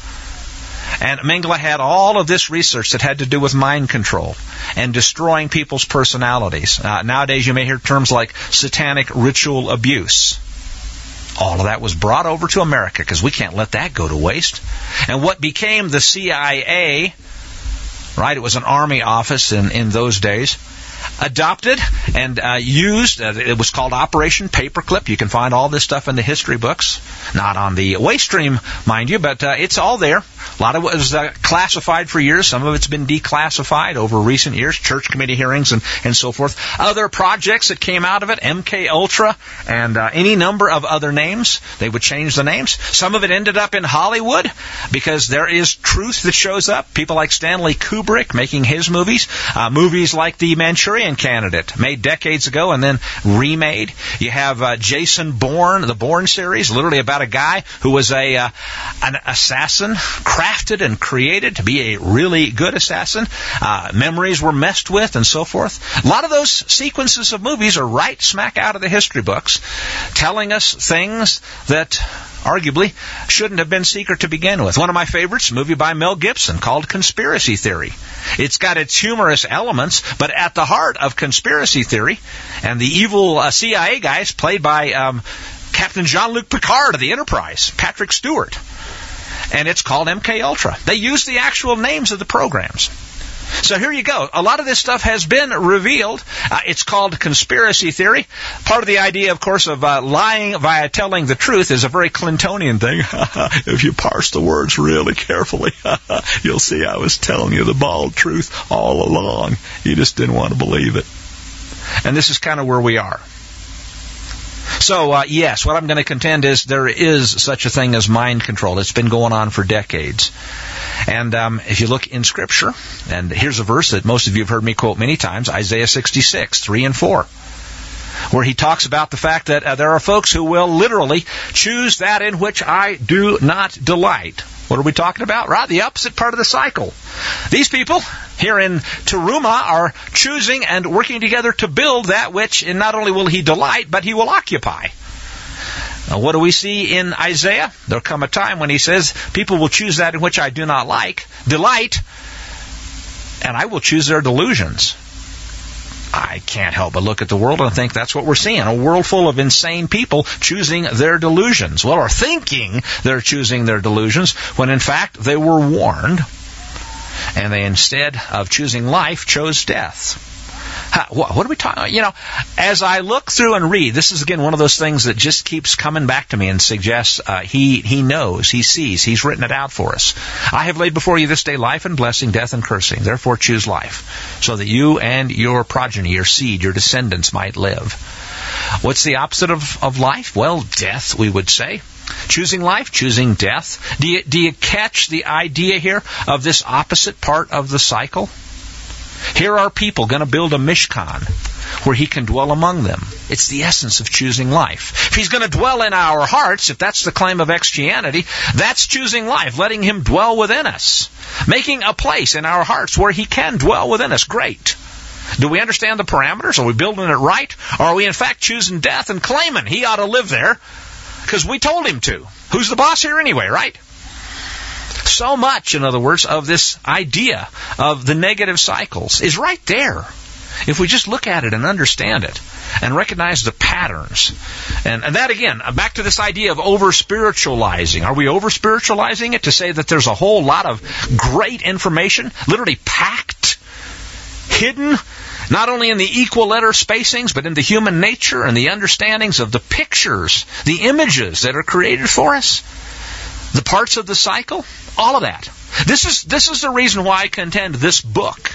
And Mengele had all of this research that had to do with mind control and destroying people's personalities. Nowadays you may hear terms like satanic ritual abuse. All of that was brought over to America because we can't let that go to waste. And what became the CIA, right, it was an army office in those days, adopted and used, it was called Operation Paperclip. You can find all this stuff in the history books. Not on the waste stream, mind you, but it's all there. A lot of it was classified for years. Some of it's been declassified over recent years, church committee hearings and so forth. Other projects that came out of it, MK Ultra and any number of other names. They would change the names. Some of it ended up in Hollywood because there is truth that shows up. People like Stanley Kubrick making his movies. Movies like The Manchurian Candidate, made decades ago and then remade. You have Jason Bourne, the Bourne series, literally about a guy who was an assassin, crafted and created to be a really good assassin. Memories were messed with and so forth. A lot of those sequences of movies are right smack out of the history books, telling us things that arguably shouldn't have been secret to begin with. One of my favorites, a movie by Mel Gibson called Conspiracy Theory. It's got its humorous elements, but at the heart of Conspiracy Theory, and the evil CIA guys played by Captain Jean-Luc Picard of the Enterprise, Patrick Stewart. And it's called MK Ultra. They use the actual names of the programs. So here you go. A lot of this stuff has been revealed. It's called conspiracy theory. Part of the idea, of course, of lying via telling the truth is a very Clintonian thing. If you parse the words really carefully, you'll see I was telling you the bald truth all along. You just didn't want to believe it. And this is kind of where we are. So, yes, what I'm going to contend is there is such a thing as mind control. It's been going on for decades. And if you look in Scripture, and here's a verse that most of you have heard me quote many times, Isaiah 66, 3 and 4, where he talks about the fact that there are folks who will literally choose that in which I do not delight. What are we talking about? Right, the opposite part of the cycle. These people here in Teruma are choosing and working together to build that which not only will he delight, but he will occupy. Now, what do we see in Isaiah? There'll come a time when he says, people will choose that in which I do not delight, and I will choose their delusions. I can't help but look at the world and think that's what we're seeing. A world full of insane people choosing their delusions. Well, or thinking they're choosing their delusions, when in fact they were warned. And they, instead of choosing life, chose death. What are we talking about? As I look through and read, this is again one of those things that just keeps coming back to me and suggests he knows, he sees, he's written it out for us. I have laid before you this day life and blessing, death and cursing. Therefore choose life, so that you and your progeny, your seed, your descendants might live. What's the opposite of life? Well, death, we would say. Choosing life, choosing death. Do you catch the idea here of this opposite part of the cycle? Here are people going to build a Mishkan where he can dwell among them. It's the essence of choosing life. If he's going to dwell in our hearts, if that's the claim of Christianity, that's choosing life, letting him dwell within us, making a place in our hearts where he can dwell within us. Great. Do we understand the parameters? Are we building it right? Or are we in fact choosing death and claiming he ought to live there because we told him to? Who's the boss here anyway, right? So much, in other words, of this idea of the negative cycles is right there. If we just look at it and understand it and recognize the patterns. And that, again, back to this idea of over-spiritualizing. Are we over-spiritualizing it to say that there's a whole lot of great information, literally packed, hidden, not only in the equal letter spacings, but in the human nature and the understandings of the pictures, the images that are created for us, the parts of the cycle, all of that. This is the reason why I contend this book,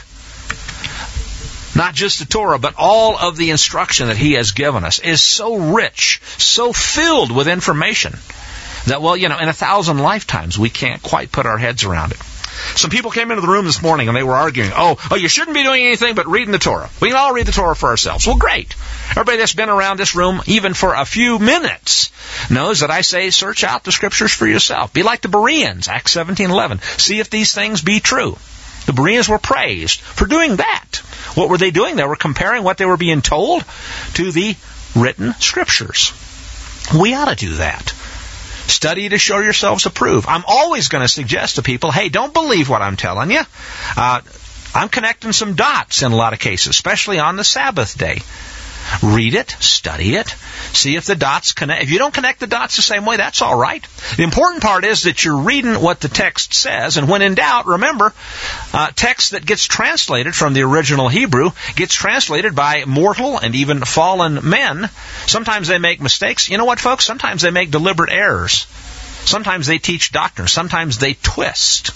not just the Torah, but all of the instruction that he has given us, is so rich, so filled with information that, well, in 1,000 lifetimes we can't quite put our heads around it. Some people came into the room this morning and they were arguing, oh, you shouldn't be doing anything but reading the Torah. We can all read the Torah for ourselves. Well, great. Everybody that's been around this room, even for a few minutes, knows that I say search out the Scriptures for yourself. Be like the Bereans, Acts 17:11. See if these things be true. The Bereans were praised for doing that. What were they doing? They were comparing what they were being told to the written Scriptures. We ought to do that. Study to show yourselves approved. I'm always going to suggest to people, hey, don't believe what I'm telling you. I'm connecting some dots in a lot of cases, especially on the Sabbath day. Read it, study it, see if the dots connect. If you don't connect the dots the same way, that's all right. The important part is that you're reading what the text says, and when in doubt, remember, text that gets translated from the original Hebrew gets translated by mortal and even fallen men. Sometimes they make mistakes. You know what, folks? Sometimes they make deliberate errors. Sometimes they teach doctrine. Sometimes they twist.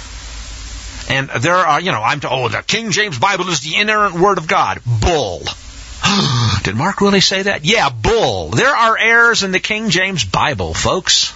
And there are, I'm told, the King James Bible is the inerrant Word of God. Bull. Did Mark really say that? Yeah, bull. There are errors in the King James Bible, folks.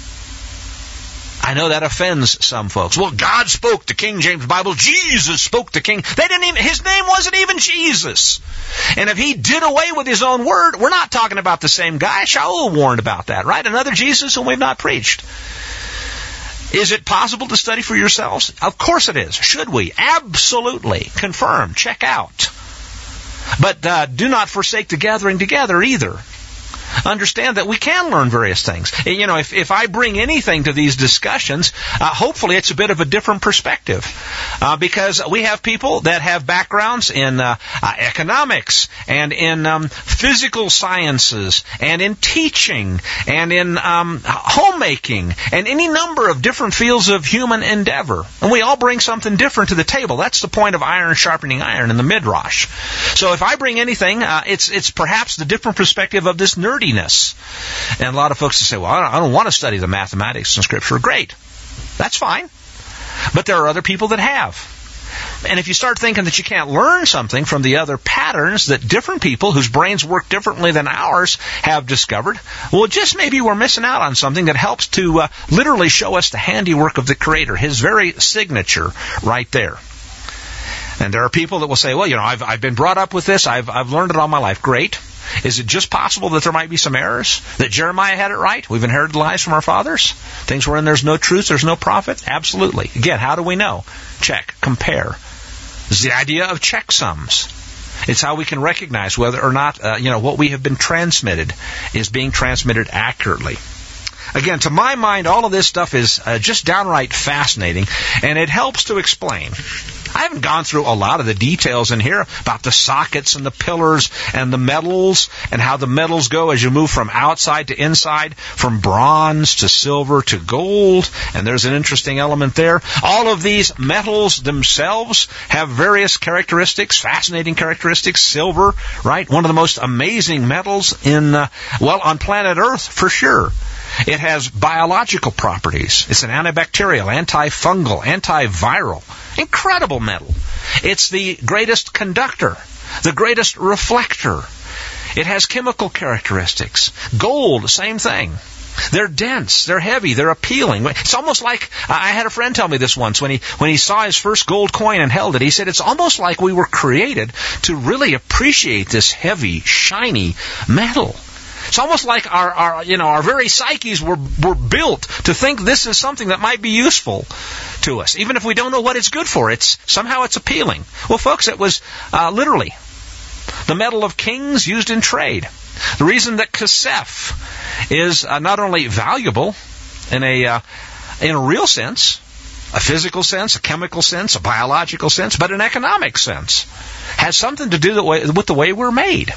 I know that offends some folks. Well, God spoke the King James Bible. Jesus spoke the King. His name wasn't even Jesus. And if he did away with his own word, we're not talking about the same guy. Shaul warned about that, right? Another Jesus whom we've not preached. Is it possible to study for yourselves? Of course it is. Should we? Absolutely. Confirm. Check out. But do not forsake the gathering together either. Understand that we can learn various things. If I bring anything to these discussions, hopefully it's a bit of a different perspective. Because we have people that have backgrounds in economics and in physical sciences and in teaching and in homemaking and any number of different fields of human endeavor. And we all bring something different to the table. That's the point of iron sharpening iron in the Midrash. So if I bring anything, it's perhaps the different perspective of this nerdy. And a lot of folks say, well, I don't want to study the mathematics in Scripture. Great. That's fine. But there are other people that have. And if you start thinking that you can't learn something from the other patterns that different people whose brains work differently than ours have discovered, well, just maybe we're missing out on something that helps to literally show us the handiwork of the Creator, His very signature right there. And there are people that will say, well, I've been brought up with this. I've learned it all my life. Great. Is it just possible that there might be some errors? That Jeremiah had it right? We've inherited lies from our fathers? Things wherein there's no truth, there's no prophet? Absolutely. Again, how do we know? Check. Compare. This is the idea of checksums. It's how we can recognize whether or not, what we have been transmitted is being transmitted accurately. Again, to my mind, all of this stuff is just downright fascinating, and it helps to explain I haven't gone through a lot of the details in here about the sockets and the pillars and the metals and how the metals go as you move from outside to inside, from bronze to silver to gold, and there's an interesting element there. All of these metals themselves have various characteristics, fascinating characteristics. Silver, right? One of the most amazing metals on planet Earth for sure. It has biological properties. It's an antibacterial, antifungal, antiviral. Incredible metal. It's the greatest conductor, the greatest reflector. It has chemical characteristics. Gold, same thing. They're dense, they're heavy, they're appealing. It's almost like, I had a friend tell me this once when he saw his first gold coin and held it. He said, it's almost like we were created to really appreciate this heavy, shiny metal. It's almost like our very psyches were built to think this is something that might be useful to us, even if we don't know what it's good for. Somehow it's appealing. Well, folks, it was literally the metal of kings used in trade. The reason that Kesef is not only valuable in a real sense, a physical sense, a chemical sense, a biological sense, but an economic sense, has something to do with the way we're made.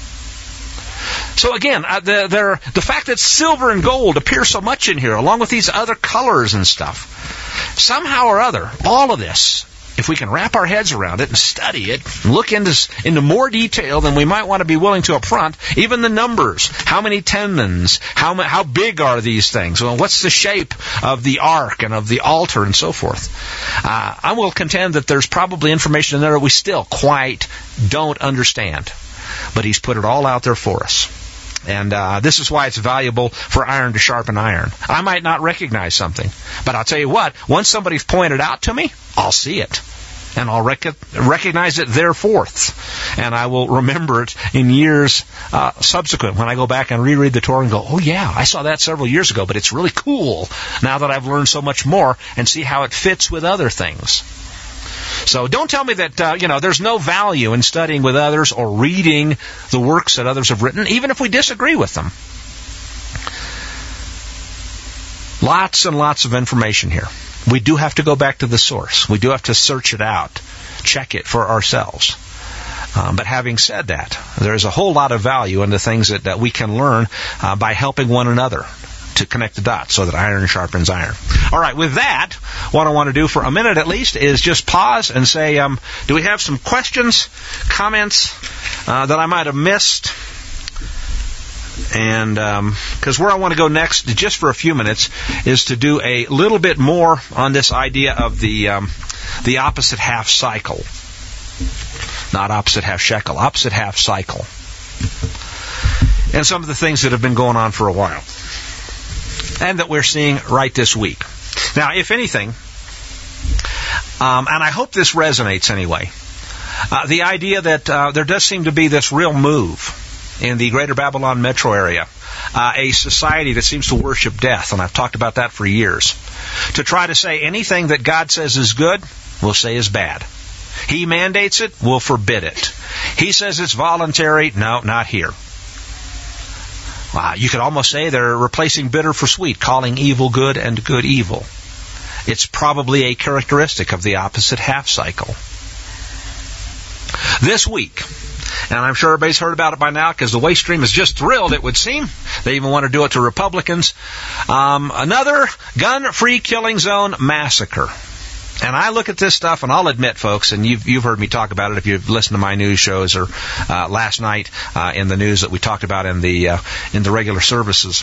So again, the fact that silver and gold appear so much in here, along with these other colors and stuff, somehow or other, all of this, if we can wrap our heads around it and study it, and look into more detail than we might want to be willing to up front, even the numbers, how many tendons, how big are these things, well, what's the shape of the ark and of the altar and so forth. I will contend that there's probably information in there that we still quite don't understand. But he's put it all out there for us. And this is why it's valuable for iron to sharpen iron. I might not recognize something, but I'll tell you what, once somebody's pointed out to me, I'll see it. And I'll recognize it thereforth. And I will remember it in years subsequent when I go back and reread the Torah and go, oh yeah, I saw that several years ago, but it's really cool now that I've learned so much more and see how it fits with other things. So don't tell me that, there's no value in studying with others or reading the works that others have written, even if we disagree with them. Lots and lots of information here. We do have to go back to the source. We do have to search it out, check it for ourselves. But having said that, there's a whole lot of value in the things that we can learn by helping one another to connect the dots so that iron sharpens iron. All right, with that, what I want to do for a minute at least is just pause and say, do we have some questions, comments that I might have missed? And because where I want to go next, just for a few minutes, is to do a little bit more on this idea of the opposite half cycle. Not opposite half shekel, opposite half cycle. And some of the things that have been going on for a while. And that we're seeing right this week. Now, if anything, and I hope this resonates anyway, the idea that there does seem to be this real move in the Greater Babylon metro area, a society that seems to worship death, and I've talked about that for years, to try to say anything that God says is good, we'll say is bad. He mandates it, we'll forbid it. He says it's voluntary, no, not here. You could almost say they're replacing bitter for sweet, calling evil good and good evil. It's probably a characteristic of the opposite half cycle. This week, and I'm sure everybody's heard about it by now because the waste stream is just thrilled, it would seem. They even want to do it to Republicans. Another gun-free killing zone massacre. And I look at this stuff, and I'll admit, folks, and you've heard me talk about it if you've listened to my news shows or last night in the news that we talked about in the regular services.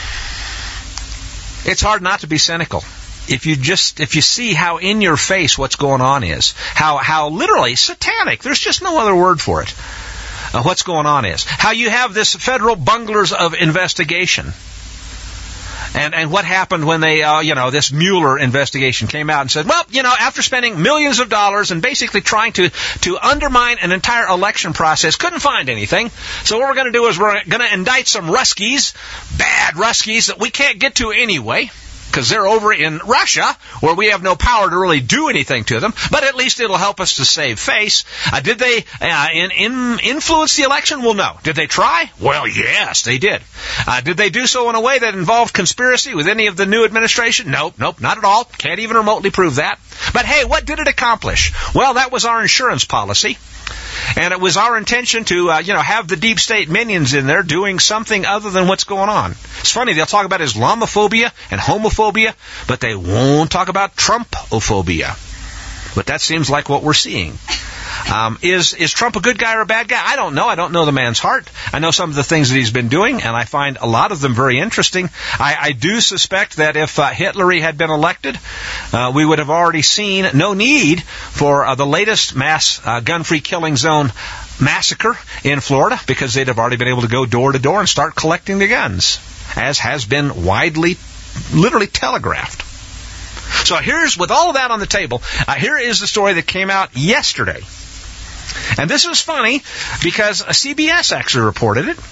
It's hard not to be cynical if you see how in your face what's going on is, how literally satanic. There's just no other word for it. What's going on is how you have this federal bunglers of investigation. And what happened when they, this Mueller investigation came out and said, well, after spending millions of dollars and basically trying to undermine an entire election process, couldn't find anything. So what we're going to do is we're going to indict some Ruskies, bad Ruskies that we can't get to anyway. because they're over in Russia, where we have no power to really do anything to them, but at least it'll help us to save face. Did they influence the election? Well, no. Did they try? Well, yes, they did. Did they do so in a way that involved conspiracy with any of the new administration? Nope, not at all. Can't even remotely prove that. But hey, what did it accomplish? Well, that was our insurance policy. And it was our intention to, have the deep state minions in there doing something other than what's going on. It's funny, they'll talk about Islamophobia and homophobia, but they won't talk about Trumpophobia. But that seems like what we're seeing. Is Trump a good guy or a bad guy? I don't know. I don't know the man's heart. I know some of the things that he's been doing, and I find a lot of them very interesting. I do suspect that if Hitler had been elected, we would have already seen no need for the latest mass gun-free killing zone massacre in Florida, because they'd have already been able to go door to door and start collecting the guns, as has been widely, literally telegraphed. So here's, with all of that on the table, here is the story that came out yesterday. And this is funny because CBS actually reported it.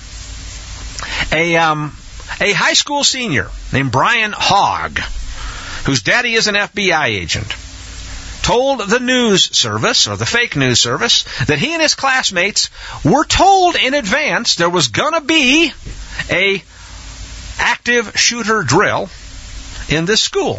A high school senior named Brian Hogg, whose daddy is an FBI agent, told the news service, or the fake news service, that he and his classmates were told in advance there was going to be a active shooter drill in this school.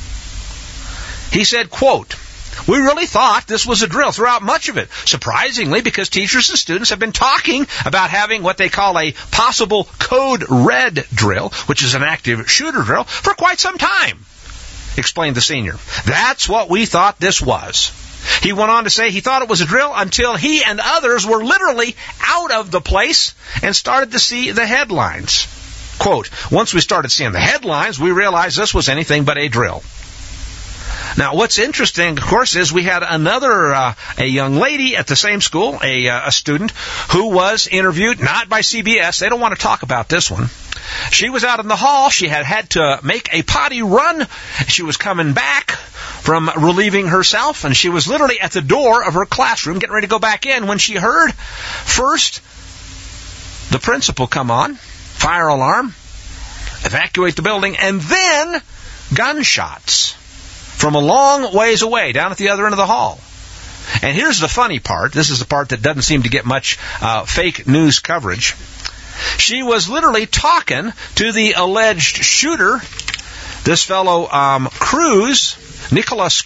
He said, quote, "We really thought this was a drill throughout much of it, surprisingly, because teachers and students have been talking about having what they call a possible Code Red drill, which is an active shooter drill, for quite some time," explained the senior. "That's what we thought this was." He went on to say he thought it was a drill until he and others were literally out of the place and started to see the headlines. Quote, "Once we started seeing the headlines, we realized this was anything but a drill." Now, what's interesting, of course, is we had another, a young lady at the same school, a student, who was interviewed, not by CBS. They don't want to talk about this one. She was out in the hall. She had to make a potty run. She was coming back from relieving herself, and she was literally at the door of her classroom getting ready to go back in when she heard first the principal come on, fire alarm, evacuate the building, and then gunshots from a long ways away, down at the other end of the hall. And here's the funny part. This is the part that doesn't seem to get much fake news coverage. She was literally talking to the alleged shooter, this fellow Cruz, Nicolas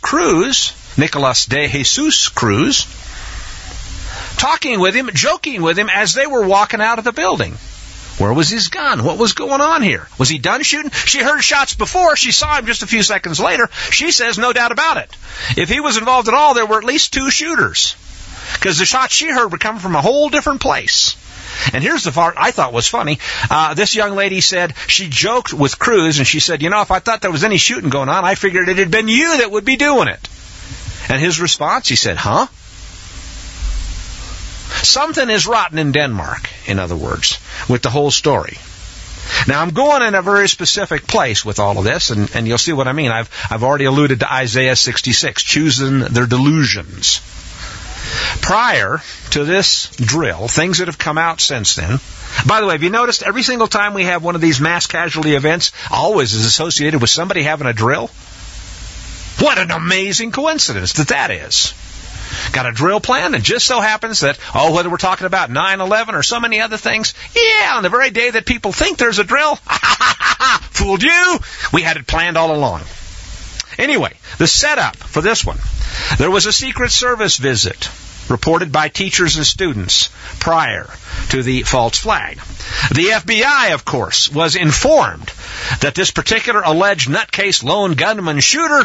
de Jesus Cruz, talking with him, joking with him as they were walking out of the building. Where was his gun? What was going on here? Was he done shooting? She heard shots before. She saw him just a few seconds later. She says no doubt about it. If he was involved at all, there were at least two shooters, because the shots she heard were coming from a whole different place. And here's the part I thought was funny. This young lady said she joked with Cruz, and she said, if I thought there was any shooting going on, I figured it had been you that would be doing it. And his response, he said, huh? Something is rotten in Denmark, in other words, with the whole story. Now, I'm going in a very specific place with all of this, and you'll see what I mean. I've already alluded to Isaiah 66, choosing their delusions. Prior to this drill, things that have come out since then. By the way, have you noticed every single time we have one of these mass casualty events, always is associated with somebody having a drill? What an amazing coincidence that is. Got a drill plan, and just so happens that, whether we're talking about 9/11 or so many other things, on the very day that people think there's a drill, fooled you, we had it planned all along. Anyway, the setup for this one. There was a Secret Service visit reported by teachers and students prior to the false flag. The FBI, of course, was informed that this particular alleged nutcase lone gunman shooter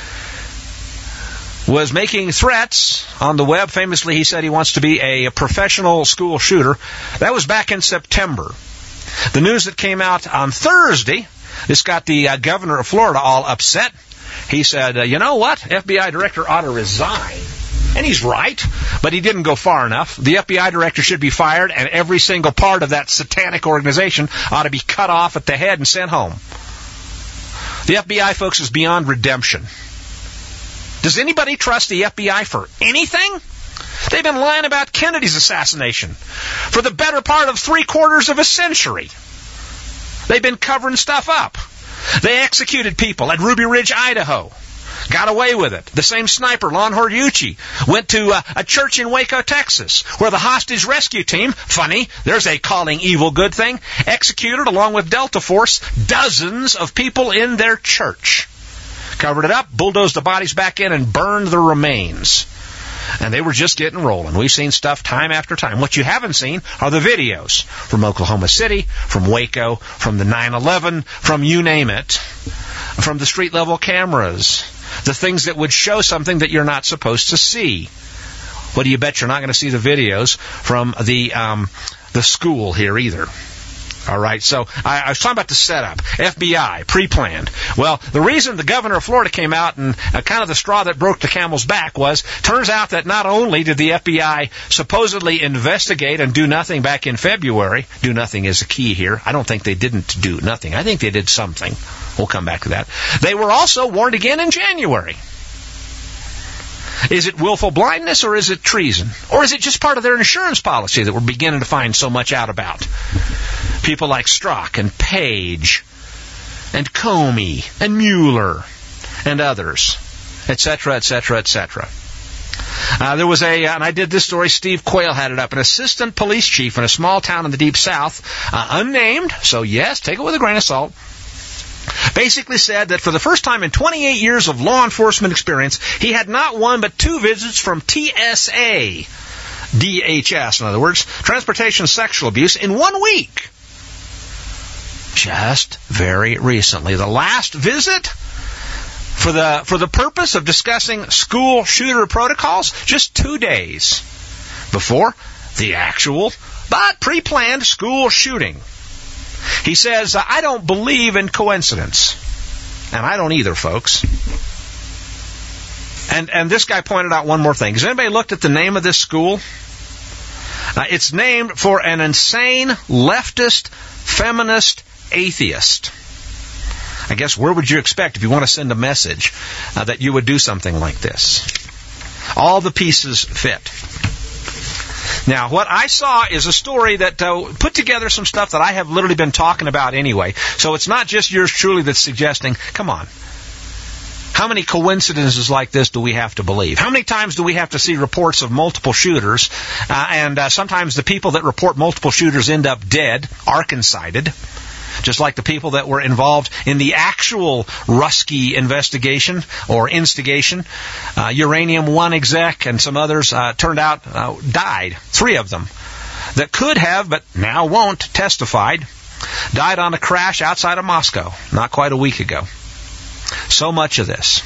was making threats on the web. Famously, he said he wants to be a professional school shooter. That was back in September. The news that came out on Thursday, this got the governor of Florida all upset. He said, you know what? FBI director ought to resign. And he's right, but he didn't go far enough. The FBI director should be fired, and every single part of that satanic organization ought to be cut off at the head and sent home. The FBI, folks, is beyond redemption. Does anybody trust the FBI for anything? They've been lying about Kennedy's assassination for the better part of 3/4 of a century. They've been covering stuff up. They executed people at Ruby Ridge, Idaho. Got away with it. The same sniper, Lon Hordiucci, went to a church in Waco, Texas, where the hostage rescue team, funny, there's a calling evil good thing, executed, along with Delta Force, dozens of people in their church. Covered it up, bulldozed the bodies back in, and burned the remains. And they were just getting rolling. We've seen stuff time after time. What you haven't seen are the videos from Oklahoma City, from Waco, from the 9/11, from you name it, from the street-level cameras, the things that would show something that you're not supposed to see. Well, do you bet you're not going to see the videos from the school here either? All right, so I was talking about the setup. FBI, pre-planned. Well, the reason the governor of Florida came out and kind of the straw that broke the camel's back was, turns out that not only did the FBI supposedly investigate and do nothing back in February, do nothing is a key here. I don't think they didn't do nothing. I think they did something. We'll come back to that. They were also warned again in January. Is it willful blindness, or is it treason? Or is it just part of their insurance policy that we're beginning to find so much out about? People like Strzok and Page and Comey and Mueller and others, etc., etc., etc. There was and I did this story, Steve Quayle had it up, an assistant police chief in a small town in the Deep South, unnamed, so yes, take it with a grain of salt, basically said that for the first time in 28 years of law enforcement experience, he had not one but two visits from TSA, DHS, in other words, Transportation Sexual Abuse, in 1 week. Just very recently. The last visit for the purpose of discussing school shooter protocols, just 2 days before the actual but pre-planned school shooting. He says, I don't believe in coincidence. And I don't either, folks. And this guy pointed out one more thing. Has anybody looked at the name of this school? It's named for an insane leftist, feminist atheist. I guess where would you expect, if you want to send a message, that you would do something like this? All the pieces fit. Now, what I saw is a story that put together some stuff that I have literally been talking about anyway. So it's not just yours truly that's suggesting, come on. How many coincidences like this do we have to believe? How many times do we have to see reports of multiple shooters? And sometimes the people that report multiple shooters end up dead, Arkancided. Just like the people that were involved in the actual Ruski investigation or instigation. Uranium One exec and some others turned out died. 3 of them that could have, but now won't, testified. Died on a crash outside of Moscow not quite a week ago. So much of this.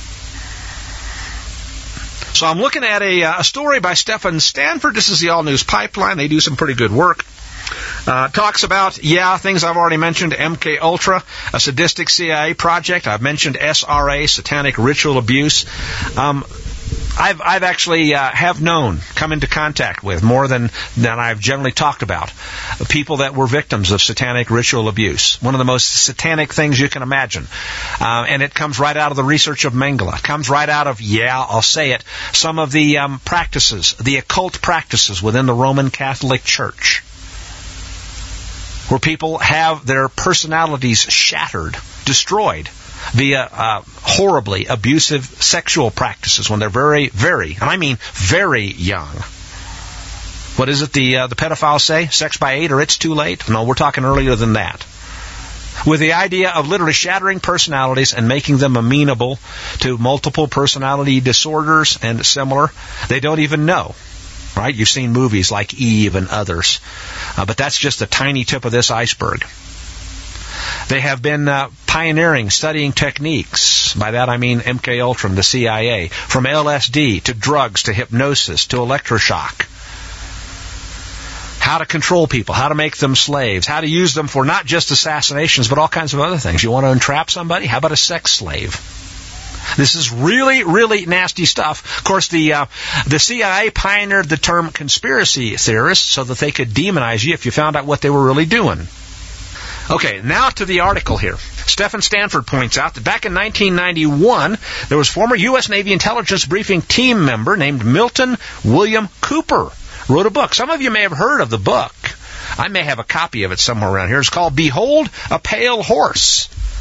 So I'm looking at a story by Stephen Stanford. This is the All News Pipeline. They do some pretty good work. Talks about, things I've already mentioned, MK Ultra, a sadistic CIA project. I've mentioned SRA, satanic ritual abuse. I've actually have known, come into contact with, more than I've generally talked about, people that were victims of satanic ritual abuse. One of the most satanic things you can imagine. And it comes right out of the research of Mengele. It comes right out of, I'll say it, some of the practices, the occult practices within the Roman Catholic Church, where people have their personalities shattered, destroyed, via horribly abusive sexual practices when they're very, very, and I mean very young. What is it the pedophiles say? Sex by 8 or it's too late? No, we're talking earlier than that. With the idea of literally shattering personalities and making them amenable to multiple personality disorders and similar. They don't even know. Right? You've seen movies like Eve and others. But that's just a tiny tip of this iceberg. They have been pioneering, studying techniques. By that I mean MK Ultra, the CIA. From LSD to drugs to hypnosis to electroshock. How to control people, how to make them slaves, how to use them for not just assassinations, but all kinds of other things. You want to entrap somebody? How about a sex slave? This is really, really nasty stuff. Of course, the CIA pioneered the term conspiracy theorist so that they could demonize you if you found out what they were really doing. Okay, now to the article here. Stephen Stanford points out that back in 1991, there was former U.S. Navy intelligence briefing team member named Milton William Cooper. Wrote a book. Some of you may have heard of the book. I may have a copy of it somewhere around here. It's called Behold a Pale Horse.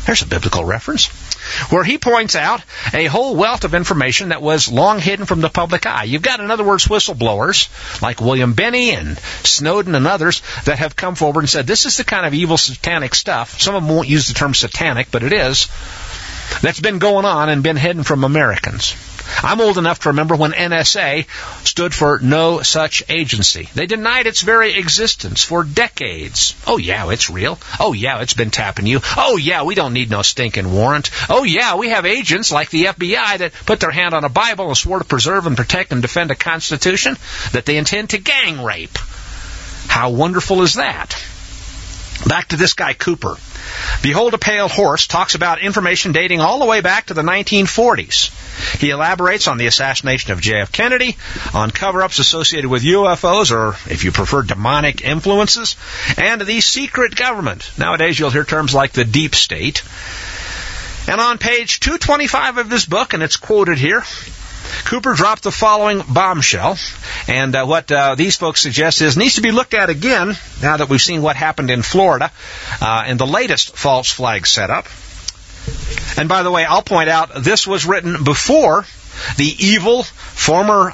There's a biblical reference, where he points out a whole wealth of information that was long hidden from the public eye. You've got, in other words, whistleblowers like William Binney and Snowden and others that have come forward and said, this is the kind of evil satanic stuff. Some of them won't use the term satanic, but it is. That's been going on and been hidden from Americans. I'm old enough to remember when NSA stood for No Such Agency. They denied its very existence for decades. Oh, yeah, it's real. Oh, yeah, it's been tapping you. Oh, yeah, we don't need no stinking warrant. Oh, yeah, we have agents like the FBI that put their hand on a Bible and swore to preserve and protect and defend a Constitution that they intend to gang rape. How wonderful is that? Back to this guy, Cooper. Behold a Pale Horse talks about information dating all the way back to the 1940s. He elaborates on the assassination of J.F. Kennedy, on cover-ups associated with UFOs, or if you prefer, demonic influences, and the secret government. Nowadays you'll hear terms like the deep state. And on page 225 of this book, and it's quoted here, Cooper dropped the following bombshell, and what these folks suggest is needs to be looked at again now that we've seen what happened in Florida in the latest false flag setup. And by the way, I'll point out this was written before the evil former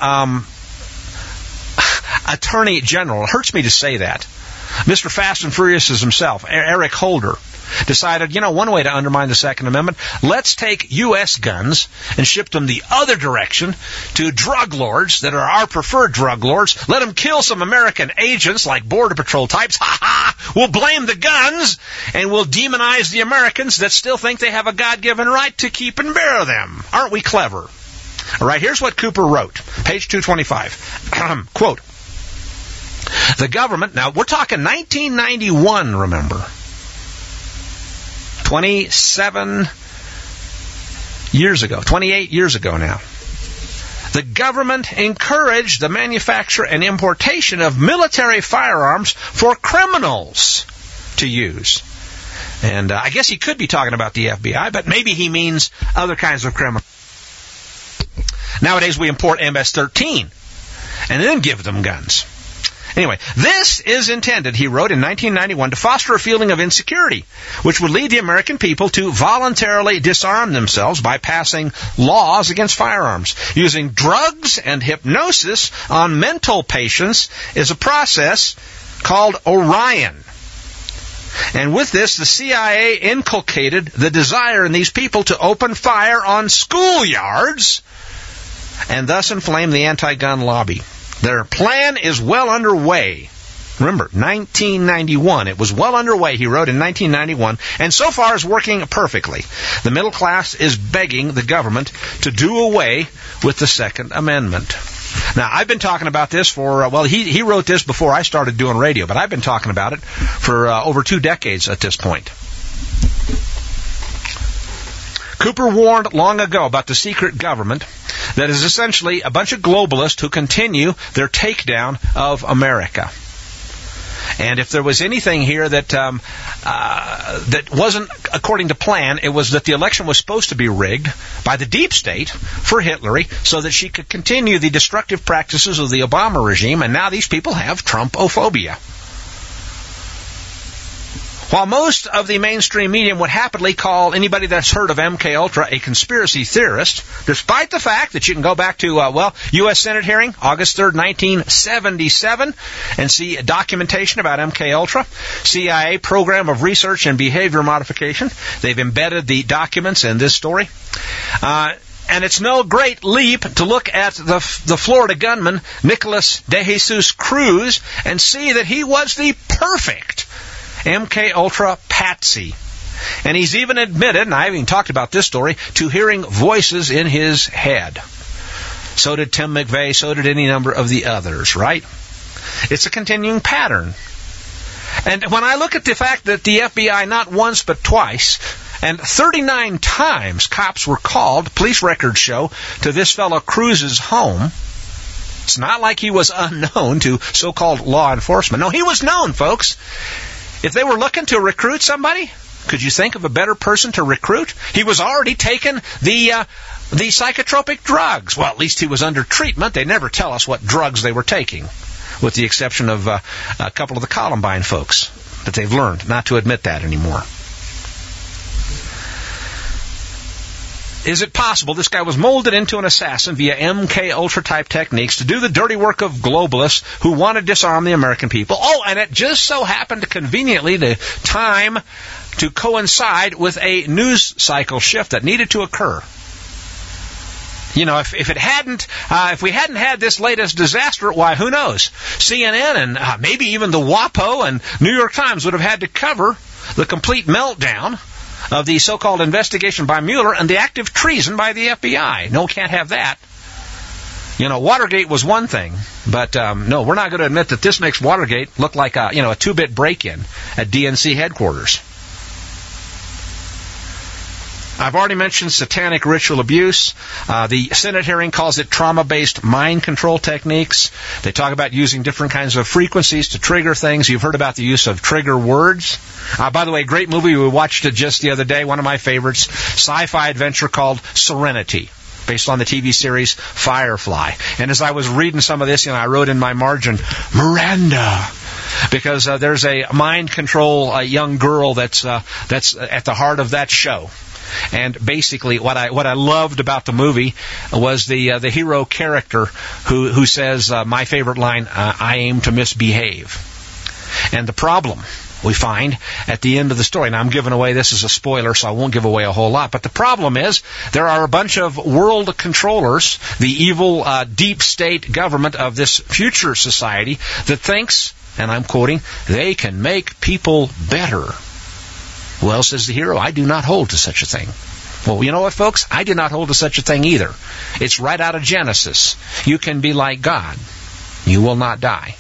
Attorney General, it hurts me to say that, Mr. Fast and Furious himself, Eric Holder, decided, one way to undermine the Second Amendment, let's take U.S. guns and ship them the other direction to drug lords that are our preferred drug lords. Let them kill some American agents like Border Patrol types. Ha ha! We'll blame the guns and we'll demonize the Americans that still think they have a God-given right to keep and bear them. Aren't we clever? All right, here's what Cooper wrote. Page 225. Quote, the government, now we're talking 1991, remember. 28 years ago now. The government encouraged the manufacture and importation of military firearms for criminals to use. And I guess he could be talking about the FBI, but maybe he means other kinds of criminals. Nowadays we import MS-13 and then give them guns. Anyway, this is intended, he wrote in 1991, to foster a feeling of insecurity, which would lead the American people to voluntarily disarm themselves by passing laws against firearms. Using drugs and hypnosis on mental patients is a process called Orion. And with this, the CIA inculcated the desire in these people to open fire on schoolyards and thus inflame the anti-gun lobby. Their plan is well underway. Remember, 1991. It was well underway, he wrote in 1991, and so far is working perfectly. The middle class is begging the government to do away with the Second Amendment. Now, I've been talking about this for, he wrote this before I started doing radio, but I've been talking about it for over 2 decades at this point. Cooper warned long ago about the secret government that is essentially a bunch of globalists who continue their takedown of America. And if there was anything here that that wasn't according to plan, it was that the election was supposed to be rigged by the deep state for Hillary so that she could continue the destructive practices of the Obama regime, and now these people have Trumpophobia. While most of the mainstream media would happily call anybody that's heard of MKUltra a conspiracy theorist, despite the fact that you can go back to, U.S. Senate hearing, August 3rd, 1977, and see documentation about MKUltra, CIA Program of Research and Behavior Modification. They've embedded the documents in this story. And it's no great leap to look at the Florida gunman, Nicholas DeJesus Cruz, and see that he was the perfect MKUltra patsy. And he's even admitted, and I haven't even talked about this story, to hearing voices in his head. So did Tim McVeigh, so did any number of the others, right? It's a continuing pattern. And when I look at the fact that the FBI not once but twice, and 39 times cops were called, police records show, to this fellow Cruz's home, it's not like he was unknown to so-called law enforcement. No, he was known, folks. If they were looking to recruit somebody, could you think of a better person to recruit? He was already taking the psychotropic drugs. Well, at least he was under treatment. They never tell us what drugs they were taking, with the exception of a couple of the Columbine folks. But they've learned not to admit that anymore. Is it possible this guy was molded into an assassin via MK Ultra type techniques to do the dirty work of globalists who want to disarm the American people? Oh, and it just so happened to conveniently to time to coincide with a news cycle shift that needed to occur. You know, if we hadn't had this latest disaster, why, who knows? CNN and maybe even the WAPO and New York Times would have had to cover the complete meltdown of the so-called investigation by Mueller and the active treason by the FBI. No, can't have that. You know, Watergate was one thing, but no, we're not going to admit that this makes Watergate look like a 2-bit break-in at DNC headquarters. I've already mentioned satanic ritual abuse. The Senate hearing calls it trauma-based mind control techniques. They talk about using different kinds of frequencies to trigger things. You've heard about the use of trigger words. By the way, great movie. We watched it just the other day. One of my favorites, sci-fi adventure called Serenity, based on the TV series Firefly. And as I was reading some of this, I wrote in my margin, Miranda, because there's a mind control young girl that's at the heart of that show. And basically, what I loved about the movie was the hero character who says my favorite line: "I aim to misbehave." And the problem we find at the end of the story. Now, I'm giving away, this is a spoiler, so I won't give away a whole lot. But the problem is there are a bunch of world controllers, the evil deep state government of this future society that thinks, and I'm quoting, they can make people better. Well, says the hero, I do not hold to such a thing. Well, you know what, folks? I do not hold to such a thing either. It's right out of Genesis. You can be like God. You will not die.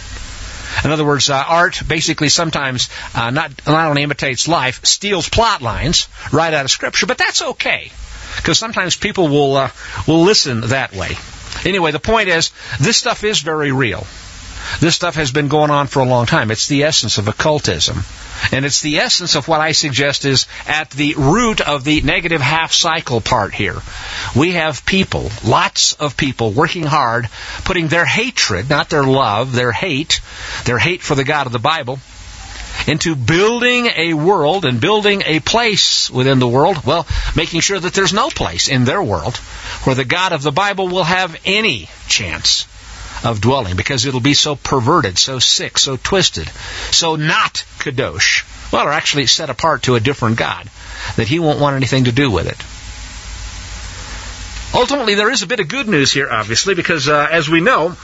In other words, art basically sometimes not only imitates life, steals plot lines right out of Scripture, but that's okay, because sometimes people will listen that way. Anyway, the point is, this stuff is very real. This stuff has been going on for a long time. It's the essence of occultism. And it's the essence of what I suggest is at the root of the negative half-cycle part here. We have people, lots of people, working hard, putting their hatred, not their love, their hate for the God of the Bible, into building a world and building a place within the world, well, making sure that there's no place in their world where the God of the Bible will have any chance of dwelling, because it'll be so perverted, so sick, so twisted, so not kadosh, well, or actually set apart to a different God, that he won't want anything to do with it. Ultimately, there is a bit of good news here, obviously, because as we know,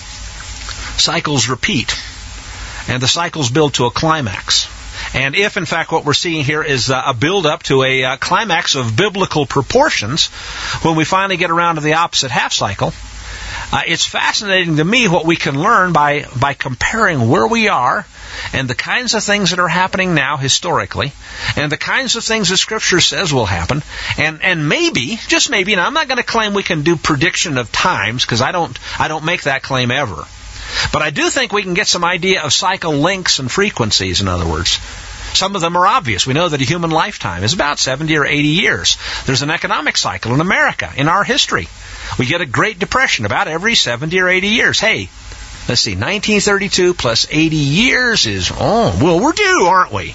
cycles repeat, and the cycles build to a climax. And if, in fact, what we're seeing here is a build-up to a climax of biblical proportions, when we finally get around to the opposite half-cycle, it's fascinating to me what we can learn by comparing where we are and the kinds of things that are happening now historically and the kinds of things the Scripture says will happen. And maybe, just maybe, and I'm not going to claim we can do prediction of times, because I don't make that claim ever. But I do think we can get some idea of cycle lengths and frequencies, in other words. Some of them are obvious. We know that a human lifetime is about 70 or 80 years. There's an economic cycle in America, in our history. We get a Great Depression about every 70 or 80 years. Hey, let's see, 1932 plus 80 years is, we're due, aren't we?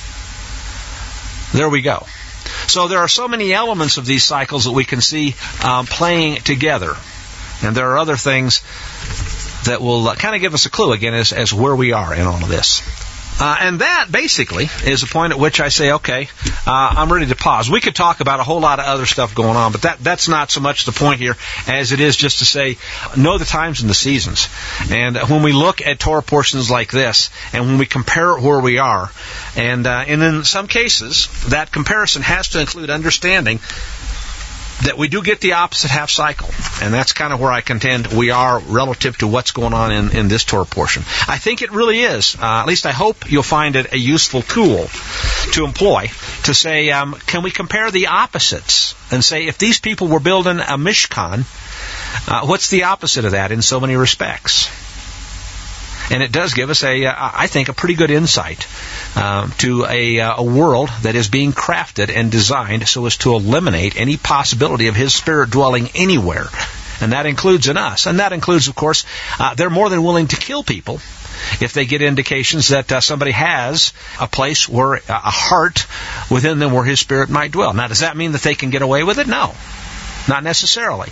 There we go. So there are so many elements of these cycles that we can see playing together. And there are other things that will kind of give us a clue, again, as where we are in all of this. And that, basically, is a point at which I say, okay, I'm ready to pause. We could talk about a whole lot of other stuff going on, but that's not so much the point here as it is just to say, know the times and the seasons. And when we look at Torah portions like this, and when we compare it where we are, and in some cases, that comparison has to include understanding that we do get the opposite half cycle. And that's kind of where I contend we are relative to what's going on in this Torah portion. I think it really is, at least I hope you'll find it a useful tool to employ to say, can we compare the opposites and say, if these people were building a Mishkan, what's the opposite of that in so many respects? And it does give us I think, a pretty good insight to a world that is being crafted and designed so as to eliminate any possibility of His Spirit dwelling anywhere. And that includes in us. And that includes, of course, they're more than willing to kill people if they get indications that somebody has a place where a heart within them where His Spirit might dwell. Now, does that mean that they can get away with it? No, not necessarily.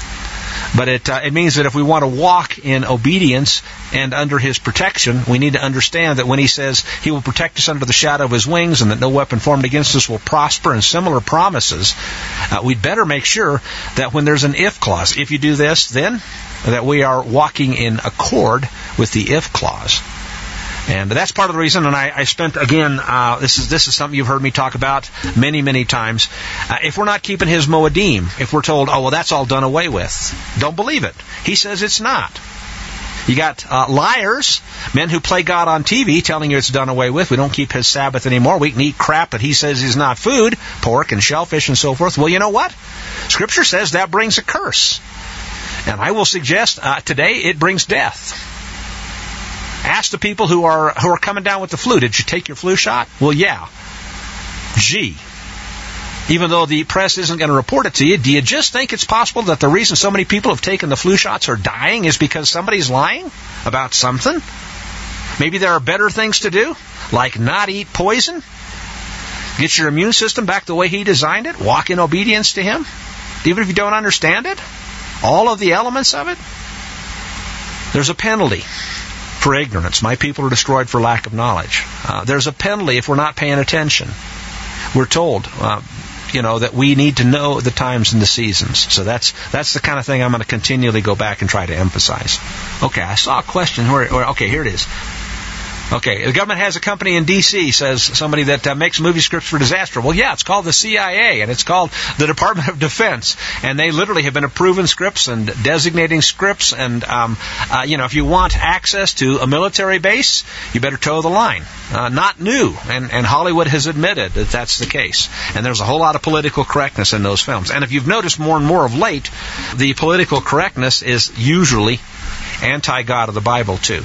But it means that if we want to walk in obedience and under His protection, we need to understand that when He says He will protect us under the shadow of His wings and that no weapon formed against us will prosper and similar promises, we'd better make sure that when there's an if clause, if you do this, then that we are walking in accord with the if clause. And that's part of the reason, and I spent, again, this is something you've heard me talk about many, many times. If we're not keeping His moedim, if we're told, oh, well, that's all done away with, don't believe it. He says it's not. You got liars, men who play God on TV telling you it's done away with. We don't keep His Sabbath anymore. We can eat crap that He says is not food, pork and shellfish and so forth. Well, you know what? Scripture says that brings a curse. And I will suggest today it brings death. Ask the people who are coming down with the flu, did you take your flu shot? Well, yeah. Gee. Even though the press isn't going to report it to you, do you just think it's possible that the reason so many people have taken the flu shots are dying is because somebody's lying about something? Maybe there are better things to do, like not eat poison, get your immune system back the way He designed it, walk in obedience to Him, even if you don't understand it, all of the elements of it. There's a penalty for ignorance. My people are destroyed for lack of knowledge. There's a penalty if we're not paying attention. We're told, that we need to know the times and the seasons. So that's the kind of thing I'm going to continually go back and try to emphasize. Okay, I saw a question. Okay, here it is. Okay, the government has a company in D.C., says somebody, that makes movie scripts for disaster. Well, yeah, it's called the CIA, and it's called the Department of Defense. And they literally have been approving scripts and designating scripts. And, if you want access to a military base, you better toe the line. Not new. And Hollywood has admitted that that's the case. And there's a whole lot of political correctness in those films. And if you've noticed more and more of late, the political correctness is usually anti-God of the Bible, too.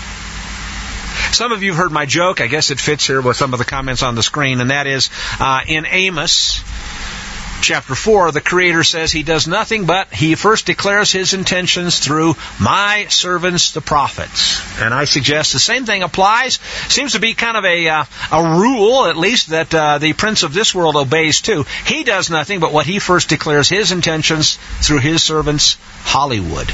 Some of you have heard my joke. I guess it fits here with some of the comments on the screen, and that is in Amos chapter 4, the Creator says He does nothing but He first declares His intentions through my servants, the prophets. And I suggest the same thing applies. Seems to be kind of a rule, at least, that the prince of this world obeys too. He does nothing but what He first declares His intentions through His servants, Hollywood.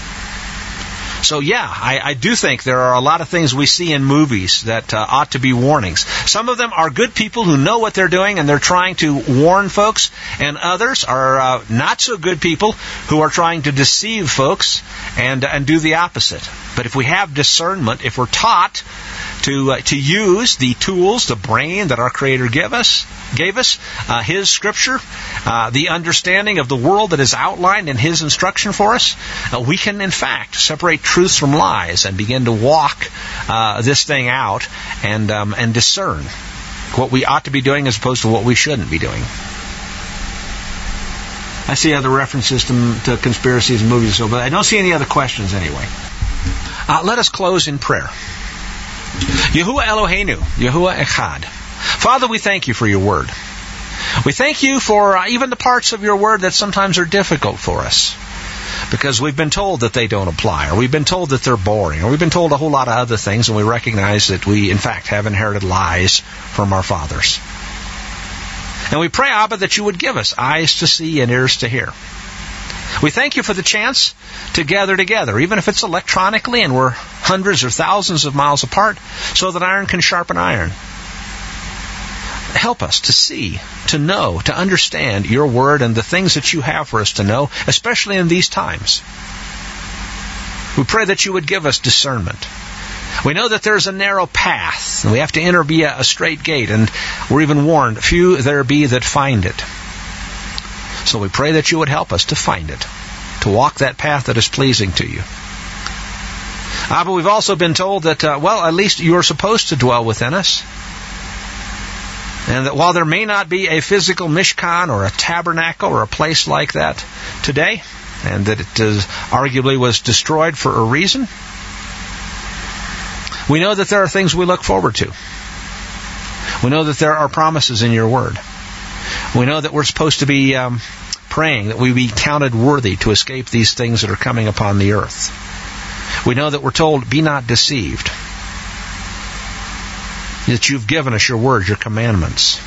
So yeah, I do think there are a lot of things we see in movies that ought to be warnings. Some of them are good people who know what they're doing and they're trying to warn folks, and others are not so good people who are trying to deceive folks and do the opposite. But if we have discernment, if we're taught to use the tools, the brain that our Creator gave us, His Scripture, the understanding of the world that is outlined in His instruction for us, we can in fact separate truths from lies and begin to walk this thing out and discern what we ought to be doing as opposed to what we shouldn't be doing. I see other references to conspiracies and movies, but I don't see any other questions anyway. Let us close in prayer. Yahuwah Eloheinu, Yahuwah Echad. Father, we thank You for Your Word. We thank You for even the parts of Your Word that sometimes are difficult for us, because we've been told that they don't apply, or we've been told that they're boring, or we've been told a whole lot of other things, and we recognize that we, in fact, have inherited lies from our fathers. And we pray, Abba, that You would give us eyes to see and ears to hear. We thank You for the chance to gather together, even if it's electronically and we're hundreds or thousands of miles apart, so that iron can sharpen iron. Help us to see, to know, to understand Your Word and the things that You have for us to know, especially in these times. We pray that You would give us discernment. We know that there's a narrow path, and we have to enter via a straight gate, and we're even warned, few there be that find it. So we pray that You would help us to find it, to walk that path that is pleasing to You. But we've also been told that, at least You're supposed to dwell within us. And that while there may not be a physical Mishkan or a tabernacle or a place like that today, and that it arguably was destroyed for a reason, we know that there are things we look forward to. We know that there are promises in Your Word. We know that we're supposed to be praying that we be counted worthy to escape these things that are coming upon the earth. We know that we're told, be not deceived. that you've given us your word, your commandments.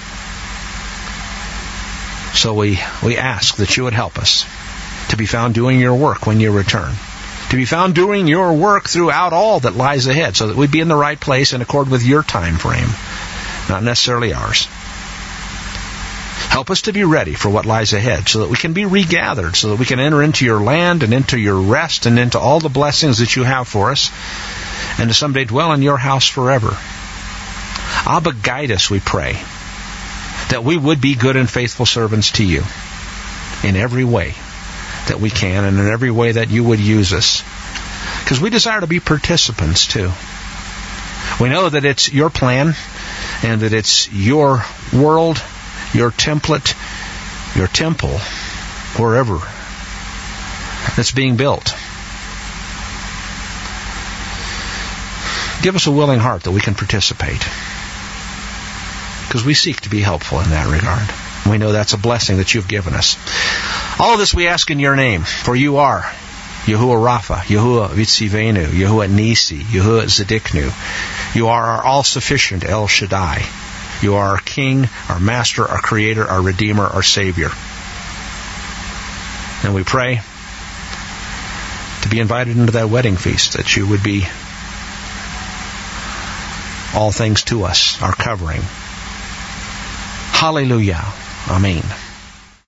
So we ask that you would help us to be found doing your work when you return. To be found doing your work throughout all that lies ahead, so that we'd be in the right place in accord with your time frame, not necessarily ours. Help us to be ready for what lies ahead, so that we can be regathered, so that we can enter into your land and into your rest and into all the blessings that you have for us, and to someday dwell in your house forever. Abba, guide us, we pray, that we would be good and faithful servants to you in every way that we can, and in every way that you would use us. Because we desire to be participants too. We know that it's your plan, and that it's your world, your template, your temple, wherever that's being built. Give us a willing heart that we can participate, because we seek to be helpful in that regard. We know that's a blessing that you've given us. All of this we ask in your name, for you are Yahuwah Rapha, Yahuwah Vitzivenu, Yahuwah Nisi, Yahuwah Zedeknu. You are our all-sufficient El Shaddai. You are our King, our Master, our Creator, our Redeemer, our Savior. And we pray to be invited into that wedding feast, that you would be all things to us, our covering. Hallelujah. Amen.